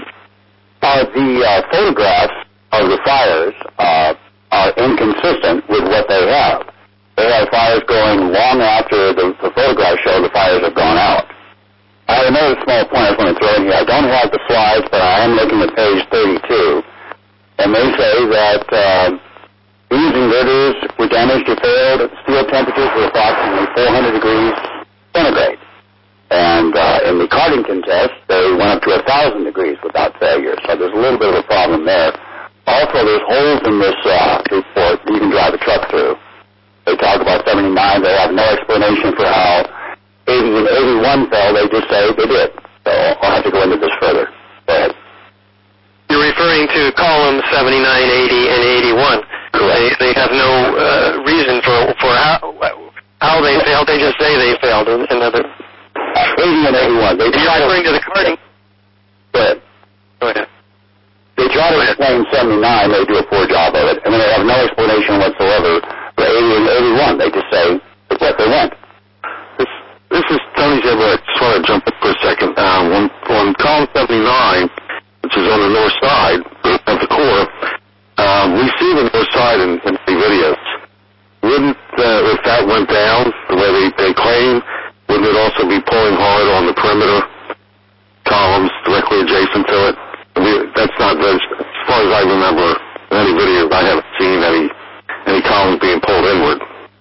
The photographs of the fires are inconsistent with what they have. They have fires going long after the photographs show the fires have gone out. I have another small point I just want to throw in here. I don't have the slides, but I am looking at page 32, and they say that these inverters were damaged or failed at steel temperatures were approximately 400 degrees centigrade. And in the Cardington test, they went up to 1,000 degrees without failure. So there's a little bit of a problem there. Also, there's holes in this report that you can drive a truck through. They talk about 79. They have no explanation for how 80 and 81 fell. They just say they did. So I'll have to go into this further. Go ahead. You're referring to columns 79, 80, and 81. Correct. They have no reason for how they failed. They just say they failed. Another 80 and 81. You're referring to the Carding. Go ahead. Go ahead. They try to explain 79. They do a poor job of it. And then they have no explanation whatsoever for 80 and 81. They just say what they want. This is Tony Zebra. I just want to jump up for a second. On column 79, which is on the north side of the core, we see the north side in the videos. Wouldn't, if that went down the way they claim, wouldn't it also be pulling hard on the perimeter columns directly adjacent to it? That's not, as far as I remember, in any videos, I haven't seen any columns being pulled inward.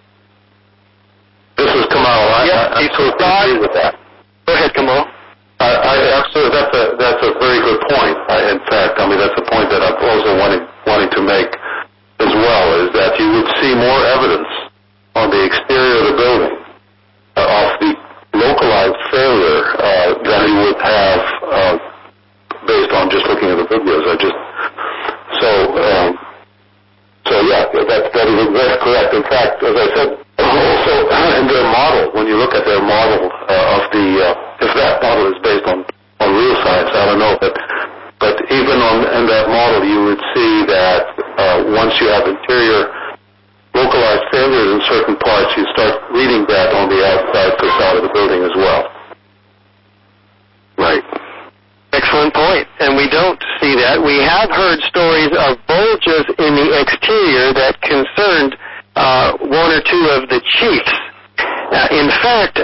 This is Kamal. I totally agree with that. Go ahead, Kamal. That's a very good point. In fact, I mean, that's a point that I'm also wanting to make as well, is that you would see more evidence on the exterior of the building of the localized failure than you would have based on just looking at the videos. That's correct. In fact, as I said, also in their model, when you look at their model of the, if that model is based on real science, I don't know, but even in that model, you would see that once you have interior localized failures in certain parts, you start reading that on the outside facade of the building as well. Right. Excellent point. And we don't see that. We have heard stories of bulges in the exterior that concerned one or two of the chiefs. In fact,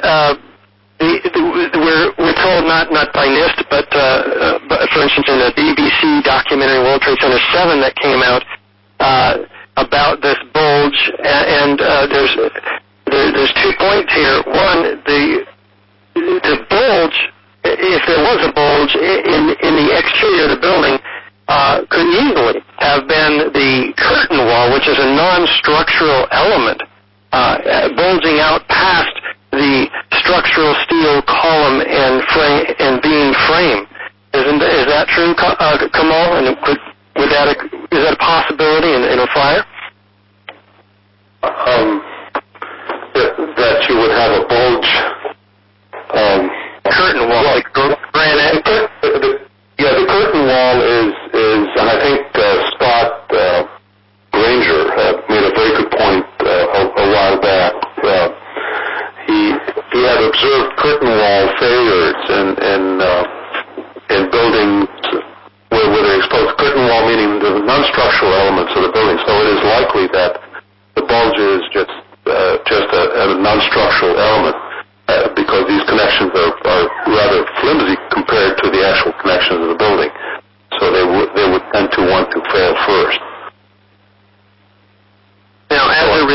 we're told not by NIST, but for instance, in the BBC documentary World Trade Center 7 that came out about this bulge, and there's 2 points here. One, the bulge, if there was a bulge in the exterior of the building, could easily have been the curtain wall, which is a non-structural element, bulging out past the structural steel column and beam frame. Is that true, Kamal? And is that a possibility in a fire? That you would have a non-structural elements of the building. So it is likely that the bulge is just a non-structural element because these connections are rather flimsy compared to the actual connections of the building. So they would tend to want to fail first. Now, as a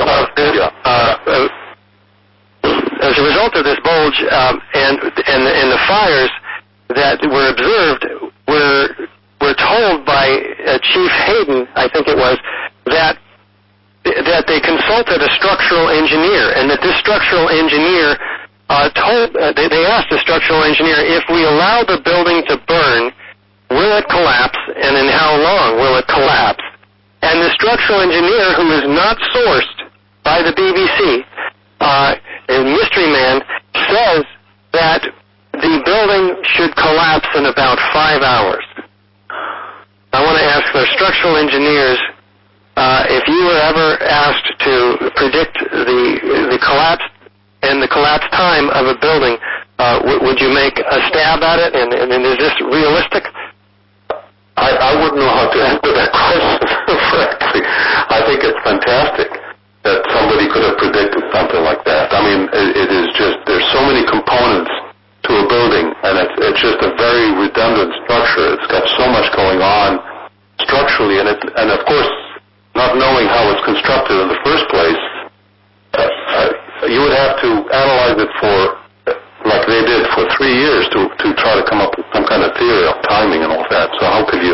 result of this bulge and the fires that were observed, were told by Chief Hayden, I think it was, that they consulted a structural engineer, and that this structural engineer they asked the structural engineer, if we allow the building to burn, will it collapse, and in how long will it collapse? And the structural engineer, who is not sourced by the BBC, a mystery man, says that the building should collapse in about 5 hours. I want to ask the structural engineers, if you were ever asked to predict the collapse and the collapse time of a building, would you make a stab at it? And is this realistic? I wouldn't know how to answer that question, frankly. I think it's fantastic that somebody could have predicted something like that. I mean, it is just, there's so many components to a building, and it's just a very redundant structure. It's got so much going on structurally, and of course, not knowing how it's constructed in the first place, you would have to analyze it for, like they did, for 3 years to try to come up with some kind of theory of timing and all that. So how could you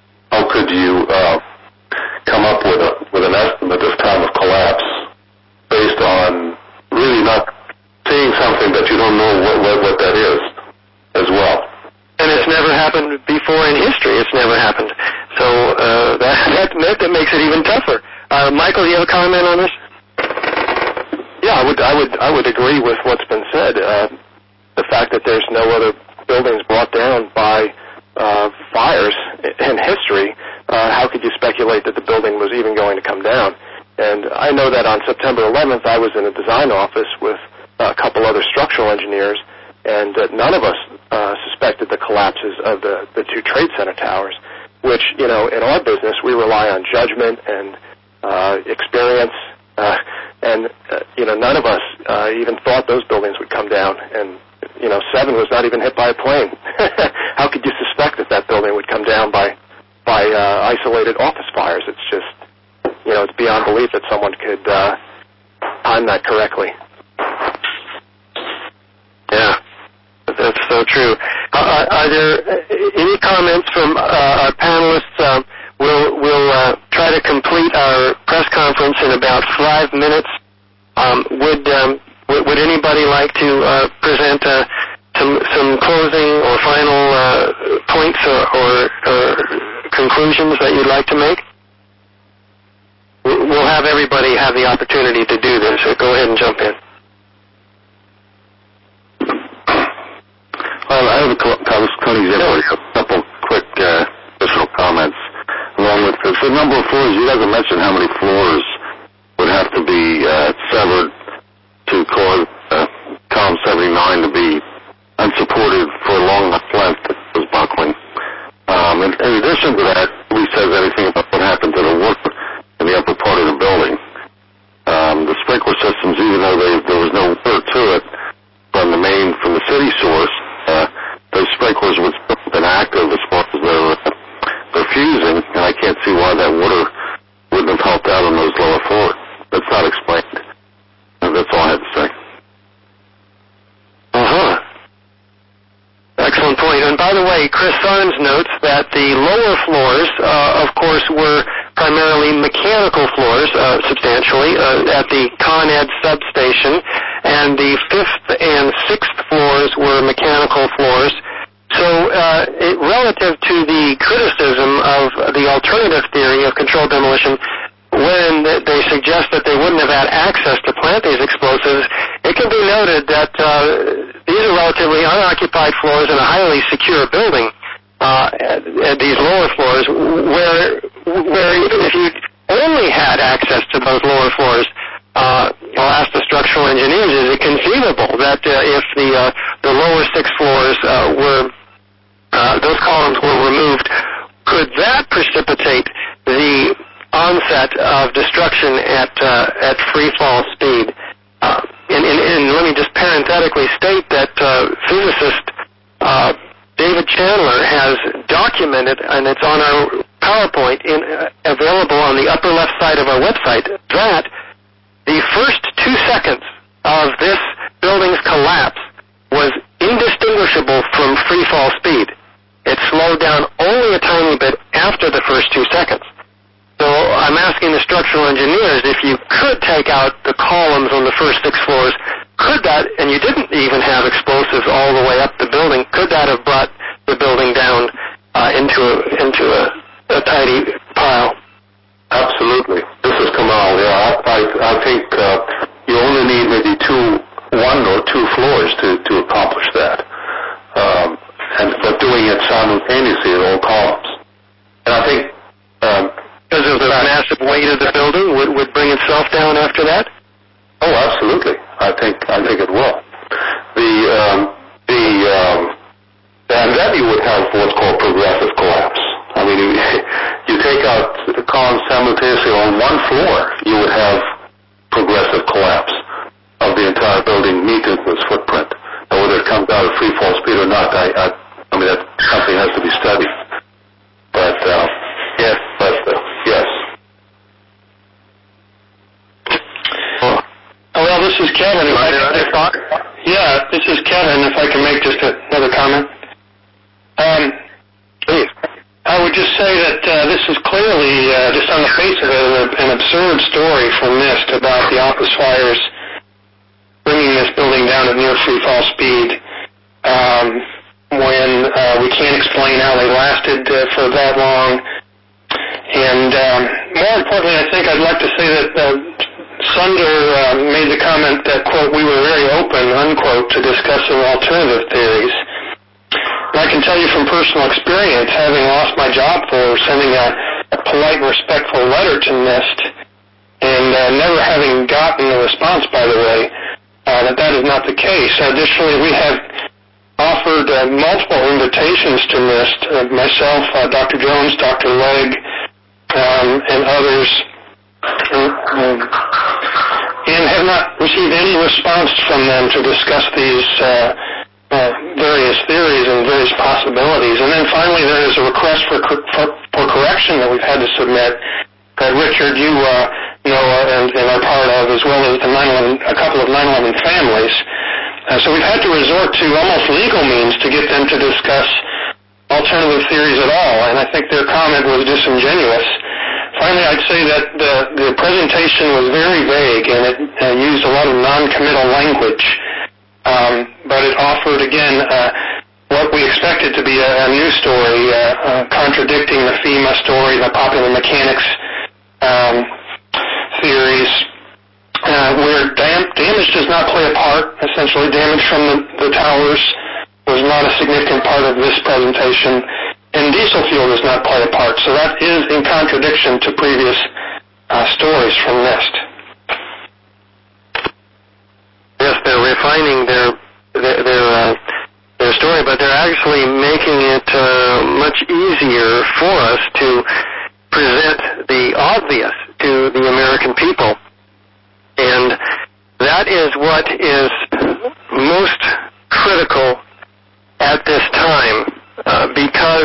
come up with an estimate of time of collapse based on really not seeing something that you don't know what that is as well? And it's never happened before in history. It's never happened. So that makes it even tougher. Michael, do you have a comment on this? Yeah, I would agree with what's been said. The fact that there's no other buildings brought down by fires in history, how could you speculate that the building was even going to come down? And I know that on September 11th, I was in a design office with a couple other structural engineers, and none of us suspected the collapses of the two Trade Center towers, which, in our business, we rely on judgment and experience, and none of us even thought those buildings would come down, and 7 was not even hit by a plane. How could you suspect that building would come down by isolated office fires? It's just, it's beyond belief that someone could time that correctly. Yeah, that's so true. Are there any comments from our panelists? We'll try to complete our press conference in about 5 minutes. Would anybody like to present some closing or final points or conclusions that you'd like to make? We'll have everybody have the opportunity to do this, so go ahead and jump in. Well, I have a couple quick additional comments. Along with the number of floors, you guys have mentioned how many floors would have to be severed to cause column 79 to be unsupported for a long enough length that it was buckling. In addition to that, nobody says anything about what happened to the water in the upper part of the building. The sprinkler systems, even though there was no water to it from the city source, those sprinklers would still have been active as far as they're fusing, and I can't see why that water wouldn't have helped out on those lower floors. That's not explained. And that's all I have to say. Excellent point. And by the way, Chris Sarnes notes that the lower floors, of course, were primarily mechanical floors, substantially, at the Con Ed substation, and the 5th and 6th floors were mechanical floors. So relative to the criticism of the alternative theory of controlled demolition, when they suggest that they wouldn't have had access to plant these explosives, it can be noted that these are relatively unoccupied floors in a highly secure building, at these lower floors, where even if you only had access to those lower floors, I'll ask the structural engineers, is it conceivable that if the lower 6 floors those columns were removed, could that precipitate onset of destruction at free fall speed. And let me just parenthetically state that physicist David Chandler has documented, and it's on our PowerPoint available on the upper left side of our website, that the first 2 seconds of this building's collapse was indistinguishable from free fall speed. It slowed down only a tiny bit after the first 2 seconds. So I'm asking the structural engineers, if you could take out the columns on the first 6 floors, could that, and you didn't even have explosives all the way up the building, could that have brought the building down into a tidy pile? Absolutely. This is Kamal. Yeah, I think you only need maybe 1 or 2 floors to accomplish that. But doing it simultaneously at all columns. And I think because of the massive weight of the building would bring itself down after that? Oh, absolutely. I think it will. And then you would have what's called progressive collapse. I mean, you take out the columns simultaneously on 1 floor, you would have progressive collapse of the entire building meeting its footprint. Now, whether it comes out at free fall speed or not, I mean, that something has to be studied. But yes. Well, this is Kevin. Yeah, this is Kevin. If I can make just another comment. Please. I would just say that this is clearly, just on the face of it, an absurd story from NIST about the office fires bringing this building down at near free fall speed when we can't explain how they lasted for that long. And more importantly, I think I'd like to say that Sunder made the comment that, quote, we were very open, unquote, to discussing alternative theories. And I can tell you from personal experience, having lost my job for sending a polite and respectful letter to NIST and never having gotten a response, by the way, that is not the case. Additionally, we have offered multiple invitations to NIST, myself, Dr. Jones, Dr. Legg, and others, and have not received any response from them to discuss these various theories and various possibilities. And then finally, there is a request for correction that we've had to submit that Richard, you know and are part of, as well as a couple of 9/11 families. So we've had to resort to almost legal means to get them to discuss alternative theories at all, and I think their comment was disingenuous. Finally, I'd say that the presentation was very vague, and it used a lot of non-committal language, but it offered, again, what we expected to be a news story, contradicting the FEMA story, the popular mechanics theories, where damage does not play a part. Essentially, damage from the towers was not a significant part of this presentation, and diesel fuel does not play a part. So that is in contradiction to previous stories from NIST. Yes, they're refining their story, but they're actually making it much easier for us to present the obvious to the American people. And that is what is most critical at this time, because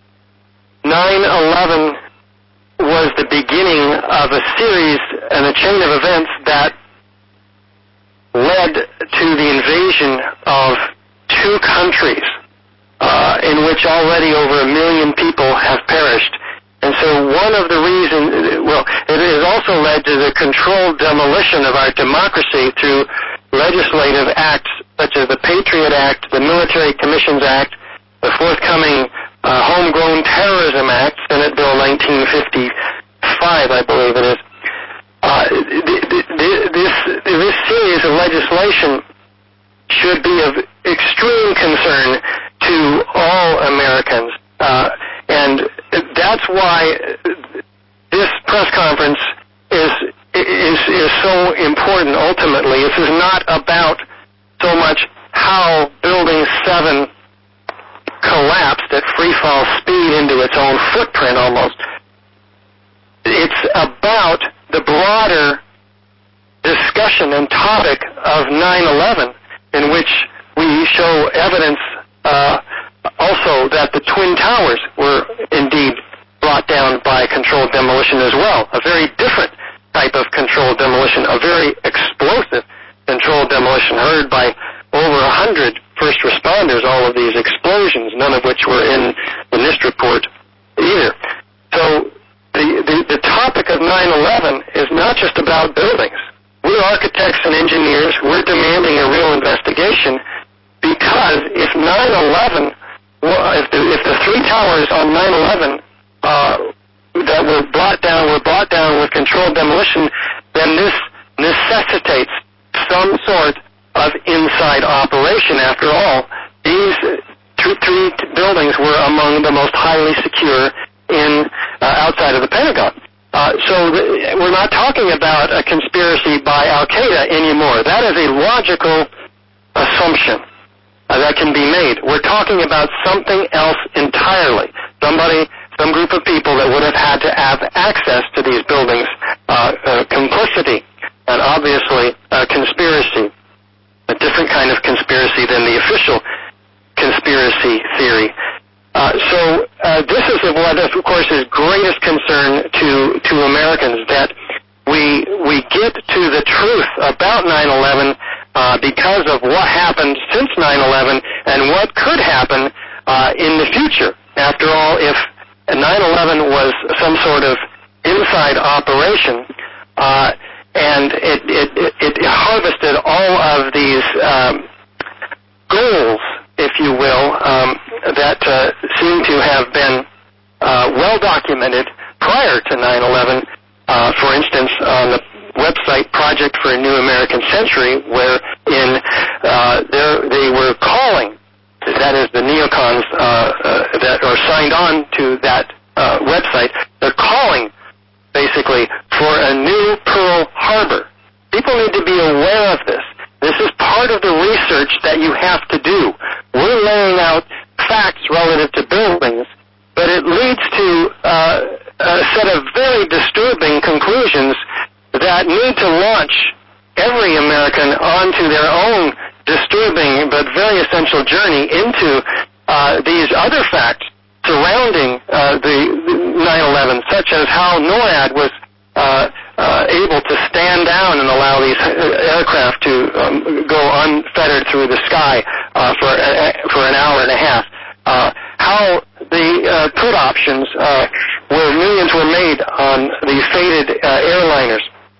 9/11 was the beginning of a series and a chain of events that led to the invasion of 2 countries, in which already over 1 million people have perished. And so one of the reasons, it has also led to the controlled demolition of our democracy through legislative acts such as the Patriot Act, the Military Commissions Act, the forthcoming Homegrown Terrorism Act, Senate Bill 1955, I believe it is. This series of legislation should be of extreme concern to all Americans. And that's why this press conference is so important ultimately. This is not about so much how Building 7 collapsed at free fall speed into its own footprint almost. It's about broader discussion and topic of 9/11, in which we show evidence also that the Twin Towers were indeed brought down by controlled demolition as well, a very different type of controlled demolition, a very explosive controlled demolition heard by over 100 first responders, all of these explosions, none of which were in the NIST report either. So the topic of 9/11 is not just about buildings. We're architects and engineers. We're demanding a real investigation, because if 9/11, if the three towers on 9/11 that were brought down with controlled demolition, then this necessitates some sort of inside operation. After all, these three buildings were among the most highly secure in outside of the Pentagon. So we're not talking about a conspiracy by Al-Qaeda anymore. That is a logical assumption that can be made. We're talking about something else entirely. Some group of people that would have had to have access to these buildings, complicity, and obviously a conspiracy, a different kind of conspiracy than the official conspiracy theory. So this is what, of course, is greatest concern to Americans, that we get to the truth about 9/11 because of what happened since 9/11 and what could happen in the future. After all, if 9/11 was some sort of inside operation, and it harvested all of these goals, if you will, that seem to have been well documented prior to 9/11. For instance, on the website Project for a New American Century, wherein they were calling, that is the neocons that are signed on to that website, they're calling basically for a new Pearl Harbor. People need to be aware of this. This is part of the research that you have to do. We're laying out facts relative to buildings, but it leads to a set of very disturbing conclusions that need to launch every American onto their own disturbing but very essential journey into these other facts surrounding the 9/11, such as how NORAD was able to stand down and allow these aircraft to go unfettered through the sky for an hour and a half. How the put options where millions were made on the fated airliners.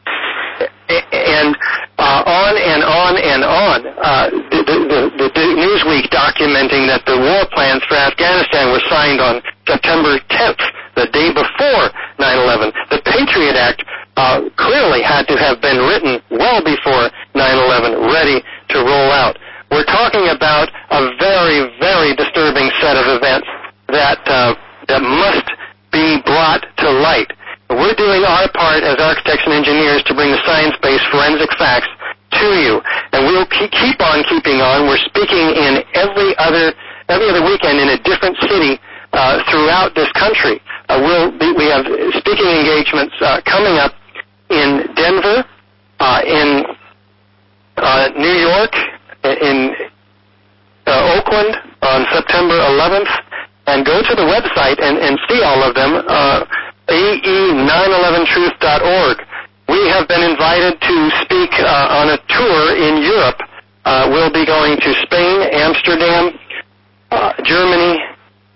And on and on and on. The Newsweek documenting that the war plans for Afghanistan were signed on September 10th, the day before 9/11. The Patriot Act clearly had to have been written well before 9/11, ready to roll out. We're talking about a very, very disturbing set of events that must be brought to light. We're doing our part as architects and engineers to bring the science-based forensic facts to you, and we'll keep on keeping on. We're speaking in every other weekend in a different city throughout this country. We have speaking engagements coming up in Denver, in New York, in Oakland on September 11th, and go to the website and see all of them. AE911truth.org. We have been invited to speak on a tour in Europe. We'll be going to Spain, Amsterdam, Germany,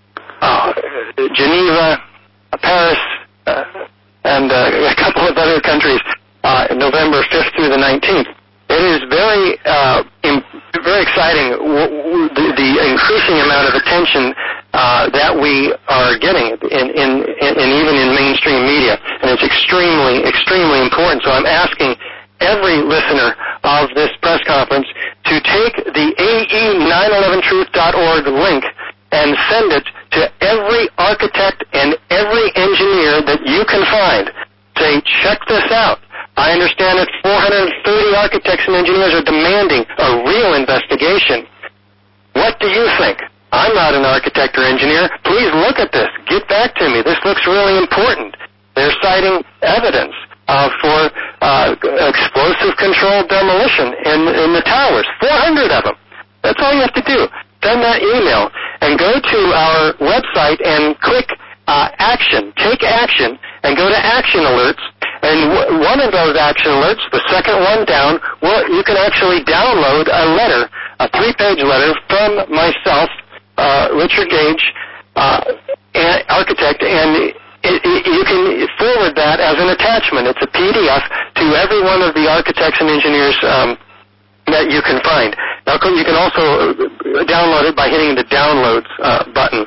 Geneva, Paris, and a couple of other countries, November 5th through the 19th. It is very exciting, the increasing amount of attention that we are getting, in even in mainstream media, and it's extremely, extremely important. So I'm asking every listener of this press conference to take the AE911truth.org link and send it to every architect and every engineer that you can find. Say, check this out. I understand that 430 architects and engineers are demanding a real investigation. What do you think? I'm not an architect or engineer. Please look at this. Get back to me. This looks really important. They're citing evidence for explosive controlled demolition in the towers. 400 of them. That's all you have to do. Send that email and go to our website and click action. Take action and go to action alerts. And one of those action alerts, the second one down, you can actually download a letter, a 3-page letter from myself, Richard Gage, architect, and you can forward that as an attachment. It's a PDF to every one of the architects and engineers that you can find. Now, you can also download it by hitting the downloads button.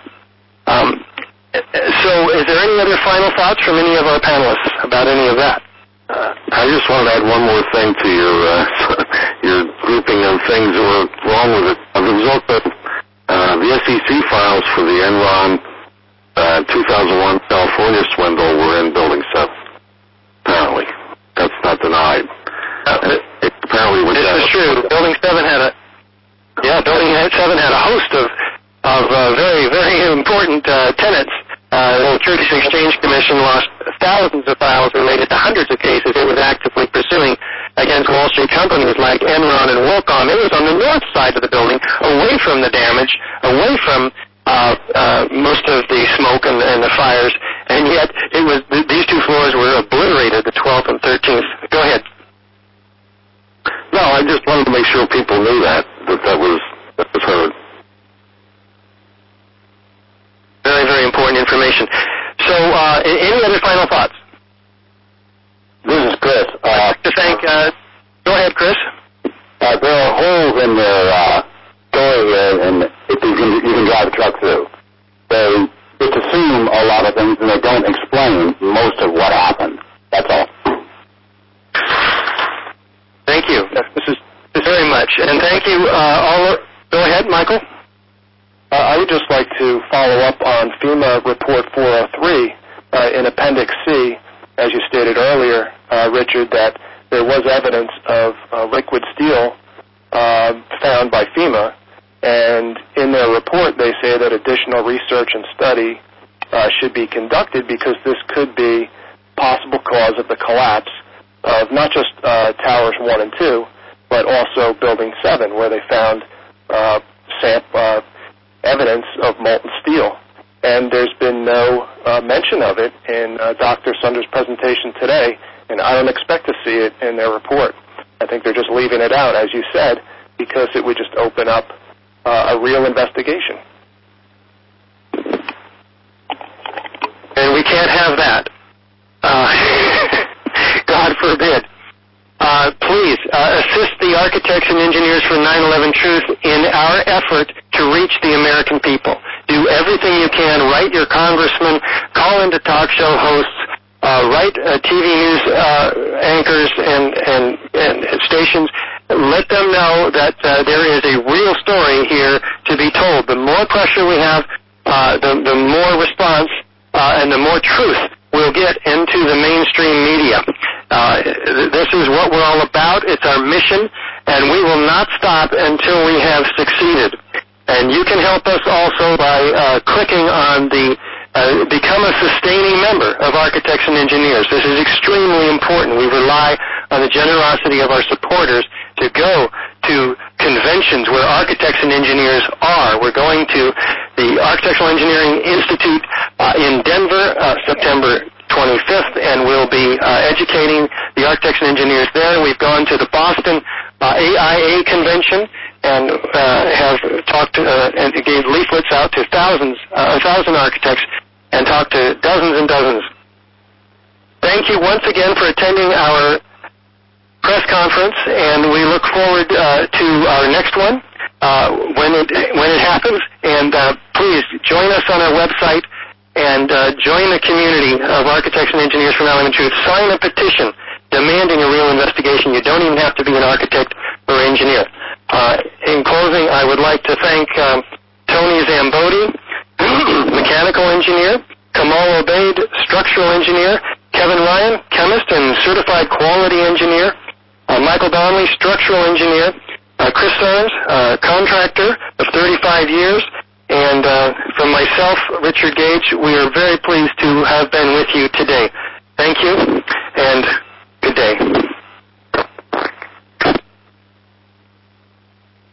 So is there any other final thoughts from any of our panelists about any of that? I just wanted to add one more thing to your grouping of things that were wrong with it. As a result of the SEC files for the Enron 2001 California swindle were in Building 7. Apparently. That's not denied. It apparently was. This is true. Building 7 had a host of very, very important tenants. The Securities Exchange Commission lost thousands of files related to hundreds of cases it was actively pursuing against Wall Street companies like Enron and WorldCom. It was on the north side of the building, away from the damage, away from most of the smoke and the fires, and yet these two floors were obliterated, the 12th and 13th. Go ahead. No, I just wanted to make sure people knew that was heard. Very, very important information. So, any other final thoughts? This is Chris. To thank. Go ahead, Chris. There are holes in their story here, and you can drive a truck through. They just assume a lot of things, and they don't explain most of what happened. That's all. Thank you. This is very much, and thank you all. Go ahead, Michael. I would just like to follow up on FEMA Report 403 in Appendix C, as you stated earlier, Richard, that there was evidence of liquid steel found by FEMA, and in their report they say that additional research and study should be conducted because this could be possible cause of the collapse of not just Towers 1 and 2, but also Building 7, where they found evidence of molten steel. And there's been no mention of it in Dr. Sunder's presentation today, and I don't expect to see it in their report. I think they're just leaving it out, as you said, because it would just open up a real investigation. And we can't have that. God forbid. Please assist the architects and engineers for 9/11 Truth in our effort to reach the American people. Do everything you can. Write your congressman. Call into talk show hosts. Write TV news anchors and stations. Let them know that there is a real story here to be told. The more pressure we have, the more response and the more truth we'll get into the mainstream media. This is what we're all about. It's our mission, and we will not stop until we have succeeded. And you can help us also by clicking on the Become a Sustaining Member of Architects and Engineers. This is extremely important. We rely on the generosity of our supporters to go to conventions where architects and engineers are. We're going to the Architectural Engineering Institute in Denver, September 25th, and we'll be educating the architects and engineers there. We've gone to the Boston AIA convention and have talked and gave leaflets out to 1,000 architects and talked to dozens and dozens. Thank you once again for attending our press conference, and we look forward to our next one when it happens. And please join us on our website and join the community of architects and engineers for 9/11 Truth. Sign a petition demanding a real investigation. You don't even have to be an architect or engineer. In closing, I would like to thank Tony Zambodi, mechanical engineer, Kamal Obeid, structural engineer, Kevin Ryan, chemist and certified quality engineer, Michael Donnelly, structural engineer, Chris Soares, contractor of 35 years, and from myself, Richard Gage, we are very pleased to have been with you today. Thank you, and Good day.